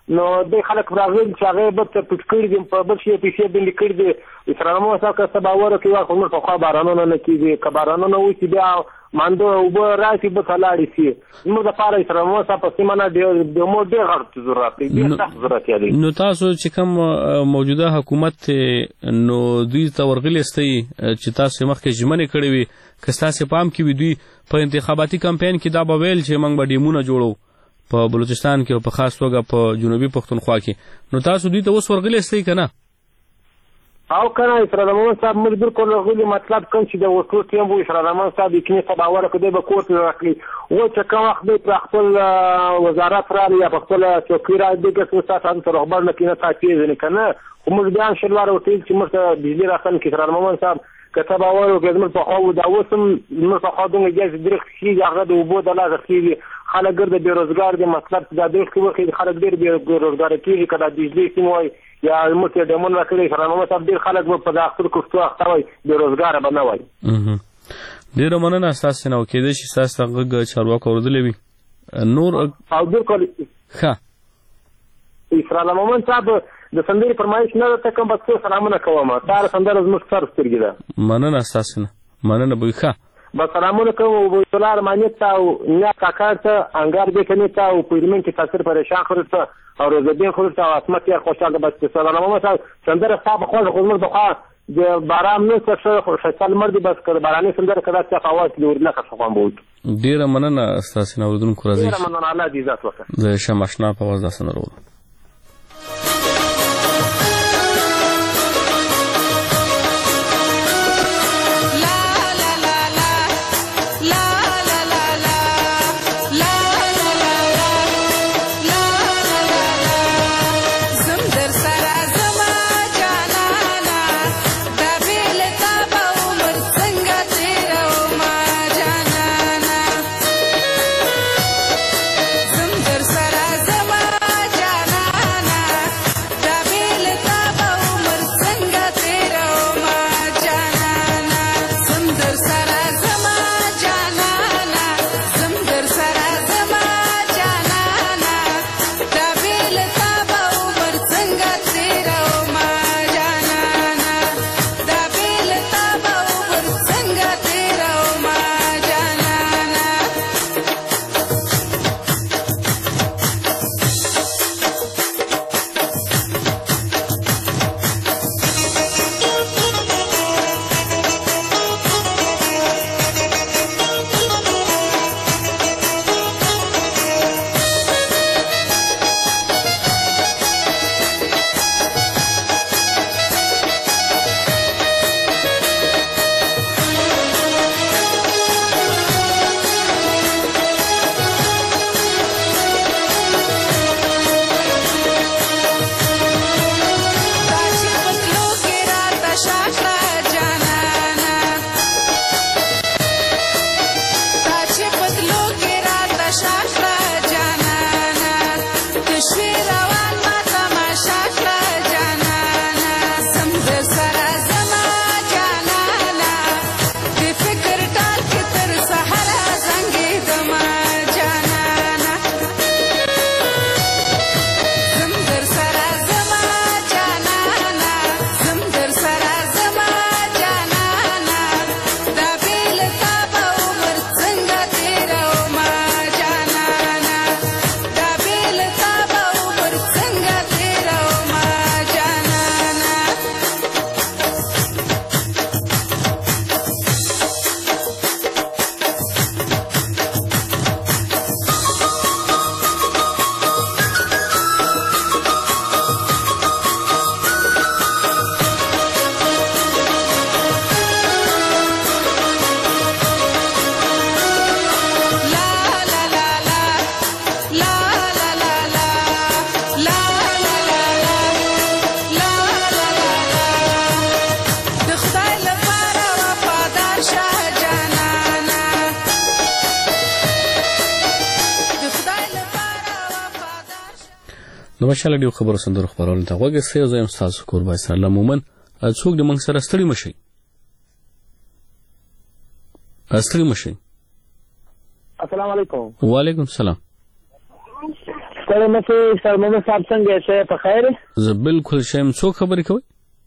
نو د خلک راغلي چې هغه به ته پټ کړي دي په بل شي پیسې باندې کړي دي اسلام مو صاحب که سبا ور کوي خو نور په خوا بارانونه نه کیږي که بارانونه وشي بیا مانده وبه راشي به تلاړي شي موږ د پاره اسلام مو صاحب په سیمه نه د مو ډېر غړ ضرورت دی ډېر سخت ضرورت دی نو تاسو چې کوم موجوده حکومت نو دوی ته ورغلي استي چې تاسو مخکې ژمنې کړې وي که تاسو پام کې وي دوی په انتخاباتي کمپاین کې دا به ویل چې موږ به ډیمونه جوړو په بلوچستان کې او په خاص توګه په جنوبي پښتونخوا کې نو تاسو دوی ته اوس ورغلي استئ کنه او کنه اسرائیل محمد صاحب موږ بالکل ورغلي مطلب کوم چې د وټو ټیم وو اسرائیل محمد صاحب کې نه باور کړي به کوټ راکړي و چې کوم وخت به خپل وزارت را یا خپل چوکۍ را دغه څه ساتل تر خبر نه کینه تاسو نه کنه موږ بیان شلوار وټیل چې موږ بجلی راخل کې اسرائیل محمد صاحب کته باور وکړم په خو دا وسم موږ په خو دغه جز درخ شي هغه د وبو د لاغ کیږي خلک ګرځي بیروزګار دي مطلب دا د وخت خلک ډیر بیروزګار کیږي کله د بجلی سیموي یا موږ ته دمون راکړي سره نو مطلب ډیر خلک په داخل کوستو اختوي بیروزګار بنوي ډیر مننه اساس نه وکړي چې تاسو هغه چارواکو ورزلې وي نور او بالکل ښه اسرائیل محمد صاحب د سندري فرمایش نه ته کوم بس سلامونه کوم تار سندر زموږ سر سترګي ده مننه اساس نه مننه به ښه بس سلامونه کوم او دولار مانیت او نه کاکار ته انګار دې کني ته او پیرمن کې تاثیر پریشان خورته او زدين خورته او اسمت یې خوشاله بس سلام محمد صاحب سندر صاحب خو خدمت بخوا د بارام نه څه خو شسل مرد بس کړه باراني سندر کړه چې خواص لور نه خفقان بود ډیره مننه اساس نه وردون کو راځي ډیره مننه الله دې عزت وکړي زه شمشنا په وځه سنرو نو ماشاءالله ډیو خبرو سندرو خبرول ته وګورئ سه زم تاسو قربای سره مومن څوک د موږ سره ستړي مشي ستړي مشي السلام علیکم وعلیکم السلام ستړی مه شئ سر محمد صاحب څنګه یې په خیر یې زه بالکل ښه یم څوک خبرې کوئ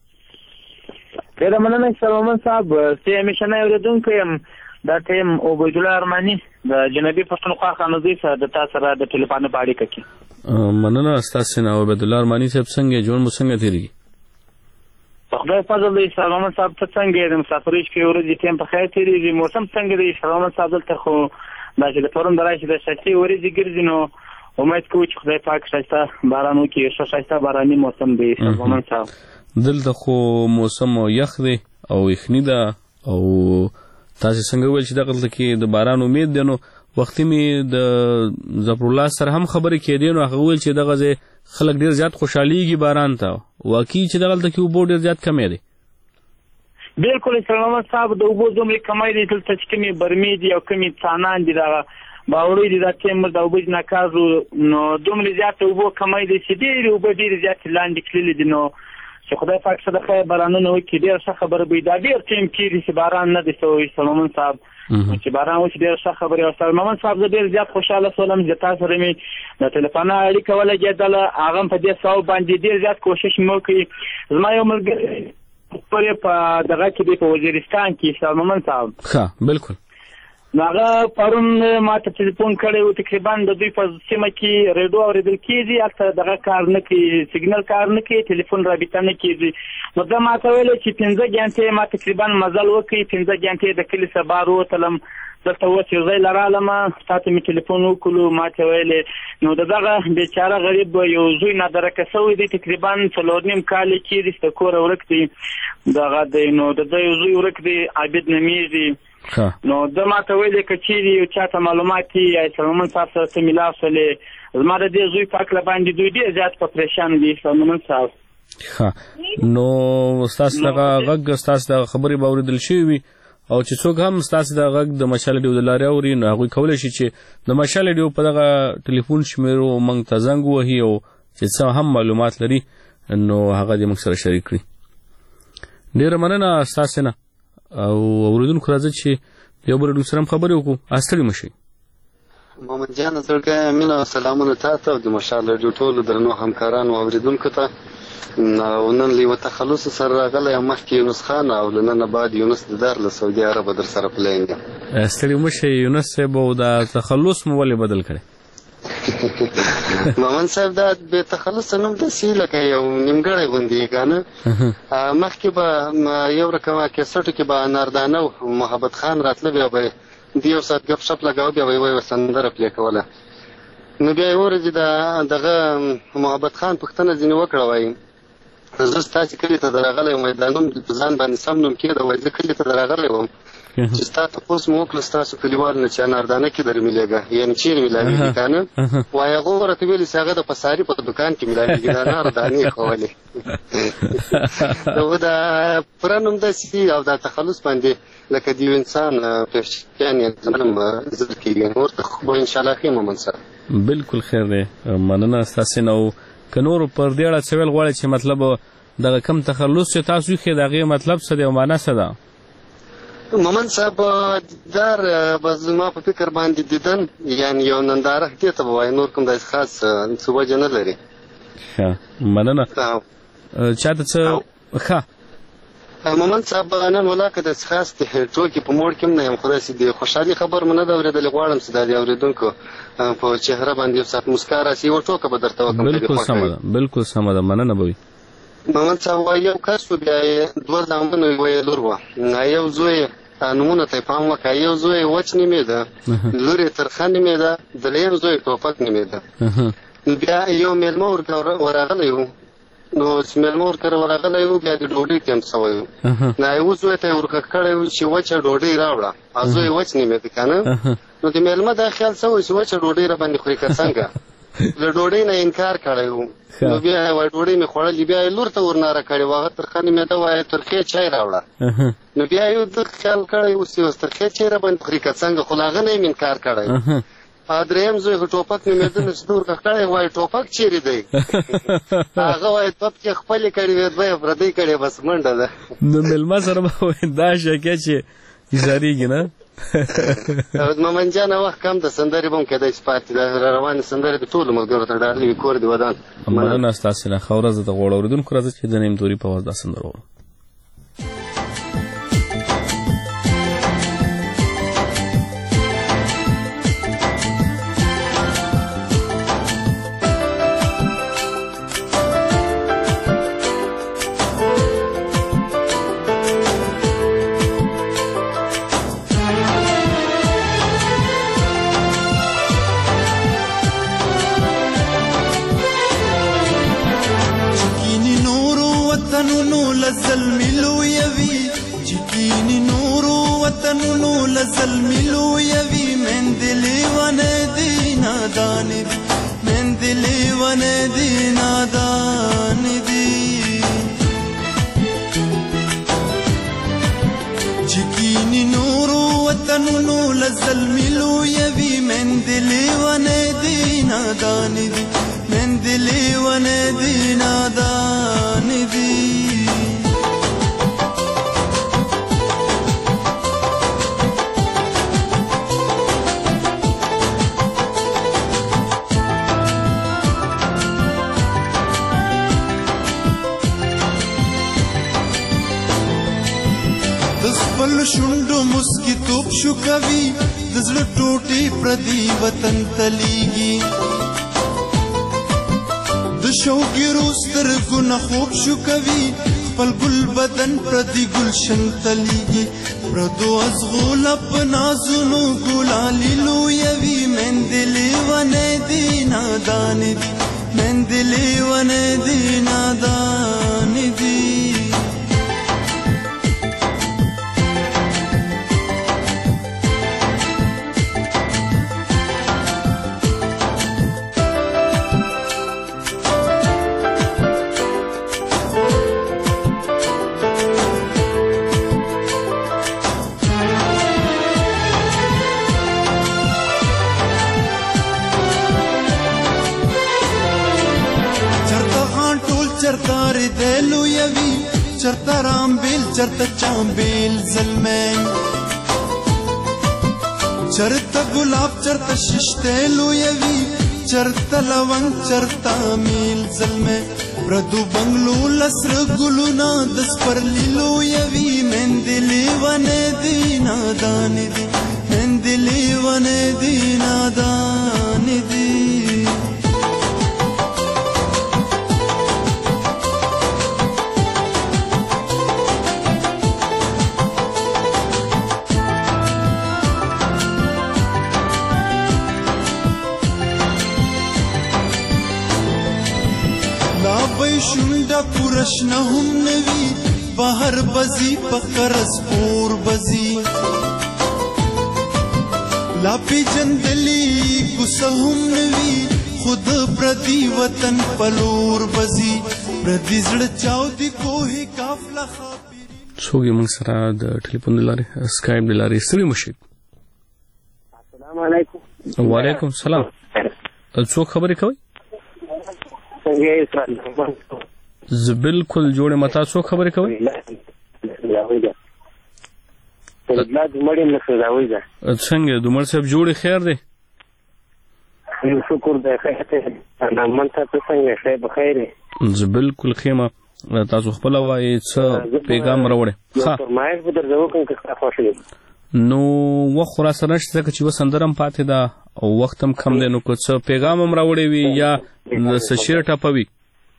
ډېره مننه سر محمد صاحب زه همیشنی اورېدونکی یم دا ټیم عبیدالله ارماني د جنوبي پښتونخوا خانزۍ سره د تا سره د ټلیفون په اړیکه کې مننه ستاسې نه عبیدالله ارماني صاحب څنګه ژوند مو څنګه تېرېږي په خدای فضل دی سر محمد صاحب ته څنګه یې د مسافرۍ شپې ورځې ټیم په خیر تېرېږي موسم څنګه دی سر محمد صاحب دلته خو دا چې د پرون د راشي د ښایستې ورځې ګرځي نو امید کوو چې خدای پاک ښایسته باران وکړي ښه ښایسته باراني موسم دی سر محمد صاحب دلته خو موسم یخ دی او یخني ده او تاسې څنګه وویل چې دغلته کې د باران امید دی نو وختي مې د ظفرالله سره هم خبرې کېدې نو هغه وویل چې دغه ځای خلک ډېر زیات خوشحالېږي باران ته واقعي چې دغلته کې اوبو ډېر زیات کمی دی بالکل سر محمد صاحب د اوبو دومره کمی دی دلته چې کومې برمې دي او کومې څانان دي دغه باوړی دي دا ټیم د اوبو ناکازو نو دومره زیاته اوبو کمی دی چې ډېرې اوبه ډېرې زیاتې لاندې تللې دي نو چې خدای پاک څه د خیر بارانونه وکړي ډېره ښه خبره به وي دا ډېر ټیم کېږي چې باران نه دی شوی سر محمد صاحب چې باران وشي ډېره ښه خبرې او سر محمد صاحب زه ډېر زیات خوشحاله شولم چې تا سره مې د ټلیفونه اړیکه ولګېدله هغه هم په دې سبب باندې ډېر زیات کوشش مې وکړي زما یو ملګری په دغه کې دی په وزیرستان کې سر محمد صاحب ښه بالکل هغه پرون ما ته ټلیفون کړی و تقریبا د دوی په سیمه کې ریډیو اورېدل کېږي هلته دغه کار نه کوي سیګنل کار نه کوي ټلیفون رابطه نه کېږي نو ده ما ته ویلی چې پنځه ګنټې ما تقریبا مزل وکړي پنځه ګنټې د کلي څخه بار ووتلم دلته اوس یو ځای لرالم تا ته مې ټلیفون وکړو ما ته ویلې نو د دغه بېچاره غریب یو زوی نادرکه شوی دی تقریبا څلور نیم کال یې کېږي چې د کوره ورک دی دغه دی نو د ده یو زوی ورک دی عابد نومیږي نو ده ما ته ویلې که چیرې یو چا ته معلومات وي یا سر محمد صاحب سره ته ملاو شولې زما د دې زوی په هکله باندې دوی ډېر زیات په پریشان دي سر محمد صاحب ښه نو ستاسو دغه غږ ستاسو دغه خبرې به اورېدل شوي وي او چې څوک هم ستاسو د غږ د مشال ډیو د لارې اوري نو هغوی کولی شي چې د مشال ډیو په دغه ټلیفون شمیرو موږ ته زنګ ووهي او چې څه هم معلومات لري نو هغه دې موږ سره شریک کړي ډېره مننه ستاسې نه او اورېدونکو راځه چې یو بل ډول سره هم خبرې وکړو ستړي مه شئ محمد جان زړګی مینه او سلامونه تا ته او د مشال راډیو ټولو درنو همکارانو او اورېدونکو ته او نن له یوه تخلص سره راغلی یم مخکې یونس خان او له ننه بعد یونس دیدار له سعودي عربه در سره پلین یم ستړي مه شئ یونس صاحب او دا تخلص مو ولې بدل کړی محمد صاحب دا بې تخلصه نوم داسې لکه یو نیمګړی غوندې که نه مخکې به یو رقمه کیسټو کې به اناردانه او محبت خان راتله بیا به د یو ساعت ګپ شپ لګاوه بیا به یې وایي سندره پلې کوله نو بیا یې ورځې د دغه محبت خان پوښتنه ځینې وکړه وایي زه ستاسې کلي ته درغلی وم دا نوم په ځان باندې سم نوم کېده وایي زه کلي ته درغلی وم چې ستا تپوس مې وکړه ستاسو کلیوال نه چې اناردانه کې در مېلېږه یعنې چېرې مېلاوېږي که نه وایي هغه ورته ویلي چې هغه د پساري په دوکان کې مېلاوېږي دا اناردانې یې ښولې نو دا پوره نوم داسې او دا تخلص باندې لکه د یو انسان پېشیان یې ظلم زر کېږي ورته خو به انشاءالله ښې محمد صاحب بالکل خیر دی مننه ستاسې نه او که نورو پر دې اړه څه ویل غواړئ چې مطلب دغه کم تخلص چې تاسو ایښی د هغې مطلب څه دی او معنا څه ده محمد صاحب دار به زما په فکر باندې دیدن یعنې یو ننداره دې ته به وایي نور کوم داسې خاص څه وجه نه لري ښه مننه چا ته څه ښه محمد صاحب نن ولاکه داسې خاص ټوکې په موړ کې هم نه یم خو داسې د خوشحالي خبر مې نه ده اورېدلې غواړم چې دا د اورېدونکو په چهره باندې یو ساعت مسکا راسي یوه ټوکه به درته وکړم بالکل سمه ده بالکل سمه ده مننه به وي محمد صاحب وایي یو کس و بیا یې دوه زامنو یوه یې لور وه یو زوی نومونو ته یې پام وکړه یو زوی یې وچ نومېده لور یې ترخه نومېده درېیم زوی ټوپک نومېده نو بیا یو میلمه ورته ورغلی و نو چې میلمه ورکره ورغلی و بیا د ډوډۍ ټیم شوی و نو یوه زوی ته یې ورکړ کړی و چې وچه ډوډۍ راوړه او زوی وچ نومېده که نه نو د میلمه دا خیال شوی چې وچه ډوډۍ را باندې خوري که څنګه له ډوډۍ نه انکار کړی و نو بیا یې وایي ډوډۍ مې خوړلې بیا یې لور ته ورناره کړې و هغه ترخه نومېده وایي ترخې چای راوړه نو بیا یې ده خیال کړی اوس یې اوس ترخې چای را باندې خوري که څنګه خو له هغه نه یې انکار کړی درېیم زوی خو ټوپک نومېده نو چې ده ورکړ کړی وایي ټوپک چیرې دی هغه وایي توپ چې خپلې کړې وې دوی یې پردۍ کړې بس منډه ده نو مېلمه سره به دا شکه چې ایزارېږي نه مومن جان وخت کم د سندرې به هم کېدای شي پاتې د روانې سندرې د ټولو ملګرو ته ډالۍ وي کور دې ودان. مننه ستاسې نه. ښه ورځ د غوړ اورېدونکو راځه چې د نیم دوري په اواز دا سندره واورو. لزلمی لویوی چکینی نورو وطنونو لزلمی لویوی من دلی ونه دی نادانی دی من دلی ونه دی نادانی دی چکینی نورو وطنونو لزلمی لویوی من دلی ونه دی نادانی دی من دلی ونه دی نادانی دی خپل شونډو مسکی توپ شو کوي د زړه ټوټې پردي وطن تلیږي د شوګیرو سترګو نه خوب شو کوي خپل ګل بدن پردي ګلشن تلیږي پردو ازغول په نازونو ګلالي لویوي مندلې ونه دي نادانې دي مندلې ونه دي نادانې دي چرتار دلو یوی چرتا رامبیل چرتا چامبیل زلمین چرتا گلاب چرتا ششتیلو یوی چرتا لونگ چرتا میل زلمین پردو بنگلو لسر گلونا دس پر لیلو یوی مندلی ونه دی نادانی دی مندلی ونه دی نادانی دی شونډه پورش نه هم نوي بهر بزي پکرس پور بزي لا پیجندلی کوسه هم نوي خود پردي وطن پلور بزي پردي زړه چاو دي کوه کافله خاطر څوک موږ سره د ټلیفون لارې سکایپ لارې ستړي مشي. السلام علیکم. وعلیکم السلام. څوک خبرې کوي؟ زه بالکل جوړه متا څو خبرې کوي؟ څنګه دومر صاحب جوړې خیر دی؟ شکر دی خیر دی. من تاسو څنګه خیر بخیر؟ زه بالکل خیمه تاسو خپل وایي څه پیغام راوړې؟ ها فرمایش به درځو کوم که خوښ دی. نو وخت را سره نشته ځکه چې و سندرم پاتې ده او وخت هم کم دی نو که څه پیغام هم راوړی وي یا څه شعر ټپوي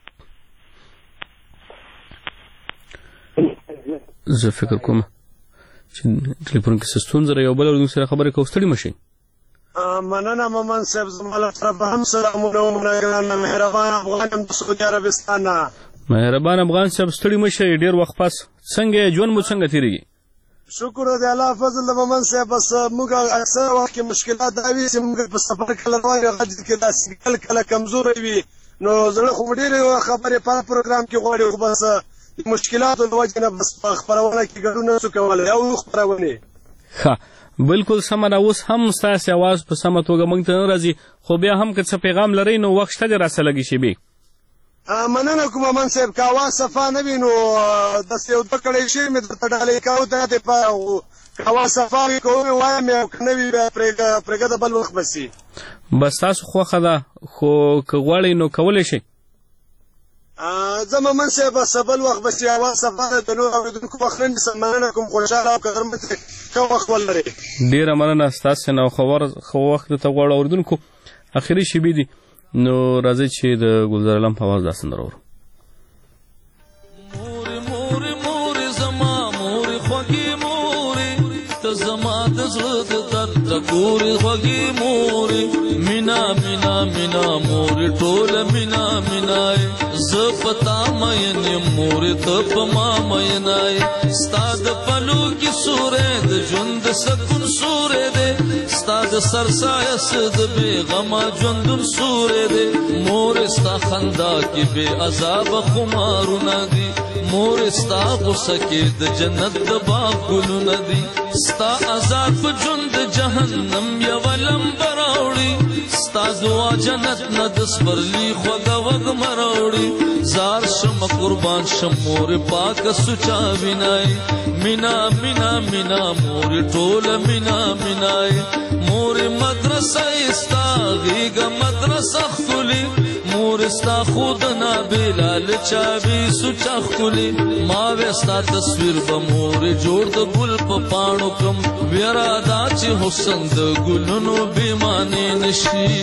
زه فکر کوم چې ټلیفون کې څه ستونزه ده یو بل اورېدونکي سره خبرې کوو ستړي مه شئ. مننه مومن صاحب زما لپاره به هم سلامونه ومنه ګرانه مهربان افغان یم د سعودي عربستان نه. مهربان افغان صاحب ستړي مه شئ ډېر وخت پس څنګه ژوند مو څنګه تېرېږي؟ شکر دی الله فضل د مومن صاحب بس موږ اکثر وخت کې مشکلات دا وي چې موږ په سفر کله روان یو غږ کې دا سیګنل کله کمزوری وي نو زړه خو ډېرې خبرې په پروګرام کې غواړي خو بس د مشکلاتو د وجې نه بس په خپرونه کې ګډون نشو کولی او خپرونې ښه بالکل سمه ده. اوس هم ستاسې اواز په سمه توګه موږ ته نه راځي خو بیا هم که څه پیغام لرئ نو وخت شته دی راسه لږې شیبې. مننه کوم مومن صاحب که اواز صفا نه وي نو داسې یو دوه کړی شی مې درته ډالۍ کوو دا دی په هوا صفا وي کومې وایم او که نه وي بیا پرېږده د بل وخت به سي بس تاسو خوښه ده خو که غواړئ نو کولی شئ زه مومن صاحب بس بل وخت به سي هوا صفا ده د نور اورېدونکو وخت نه نیسم مننه کوم خوشحاله او که غرمه ته ښه وخت ولرئ ډېره مننه ستاسې نه ښه وخت درته غواړو اورېدونکو اخري شیبې دي نو راځئ چې د ګلزار علم په اواز دا سندره واورو زما د زړه د درد ټکورې خوږې مورې مینا مینا مینا مورې ټوله مینا مینا یې زه په تا مین یم مورې ته په ما مینا یې ستا د پلو کې سوری د ژوند د سکون سوری دی ستا د سر سایه څه د بېغمه ژوندون سوری دی مورې ستا خندا کې بې عذابه خمارونه دي مورې ستا غوسه کې د جنت د باغ ګلونه دي ستا عذاب په ژوند د جهنم یوه لمبه راوړي ستا دعا جنت نه د سپرلي خوږه وږمه راوړي زار شمه قربان شم مورې پاکه سوچا وینای مینا مینا مینا مورې ټوله مینا مینای مورې مدرسه یې ستا غېږه مدرسه ښکلي مورې ستا خود نه بېلال چابي سوچا ښکلي ما وې ستا تصویر به مورې جوړ د ګل په پاڼو کم ویرا دا چې حسن د ګلونو بېمانې نشي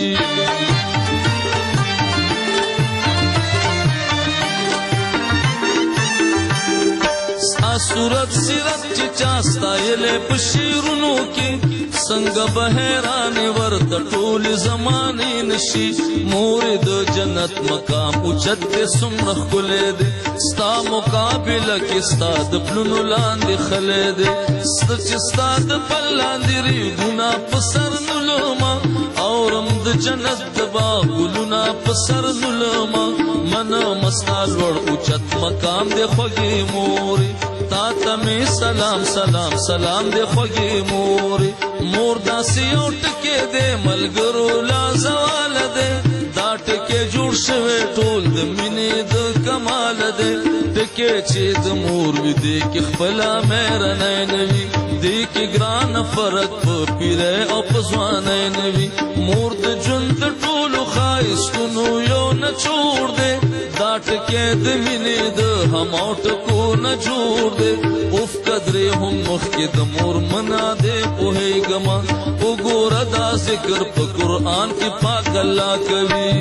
صورت سیرت چې چا ستایلې په شعرونو کې څنګه به حیرانې ورته ټولې زمانې نشي مورې د جنت مقام اوچت دی څومره ښکلی دی ستا مقابله کې ستا د پلونو لاندې خلی دی چې ستا د پل لاندې ریګونه په سر نلومه اورم د جنت د باغ ګلونه په سر نلومه منمه ستا لوړ اوچت مقام دی خوږې مورې تا ته مې سلام سلام سلام دې خوږې مورې مور داسې یو ټکی دی ملګرو لا زواله دی دا ټکی جوړ شوی ټول د مینې د کماله دی ټکی چې د مور وي دې کې خپله مهرنی نه وي دې کې ګرانه فرق په پیری او په ځوانۍ نه وي مور د ژوند د ټولو ښایستونو یو نچوړ دی دا ټکی د مینې د هماو ټکو نه جوړ دی اوف قدرې هم مخکې د مور منا دی پوهېږمه وګوره دا ذکر په قرآن کې پاک الله کوي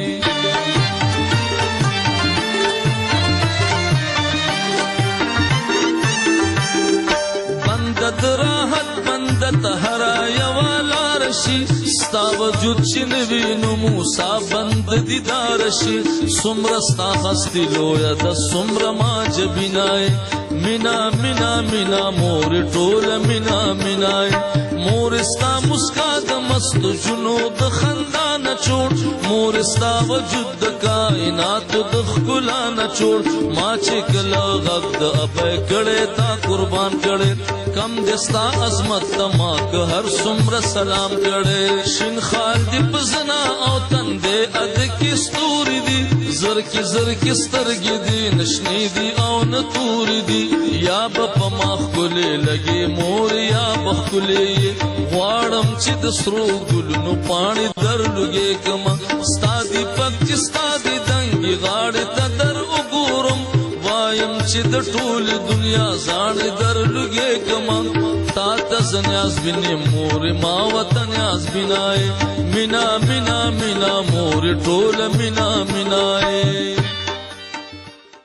بنده د راحت بنده ته هره یوه لاره شي ستا وجود چې نه وي نو موسی بند دیداره شي څومره ستا هستي لویه ده څومره ما جبینای مینا مینا مینا مورې ټوله مینا مینای مورې ستا مسکا د مستو جنو د خندا نه چوړ مورې ستا وجود د کائناتو د ښکلا نه چوړ ما چې کله غږ د ابۍ کړی تا قربان کړی کم دې ستا عظمت ته ما که هر څومره سلام کړی شین خال دې په زنا او تندې اد کې ستوري دي زر کې زر کې سترګې دي نشنې دي او نه تورې دي یا به په ما ښکلې لګې مور یا به ښکلې غواړم چې د سرو ګلونو پاڼې درلوږې کمه ستا دې پک چې ستا دې دنګې غاړې ته در وګورم وایم چې د ټولې دنیا زاڼې درلوږې کمه تا ته زه نیازبینې مورې ما ورته نیازبینایې مینا مینا مینا مورې ټوله مینا مینایې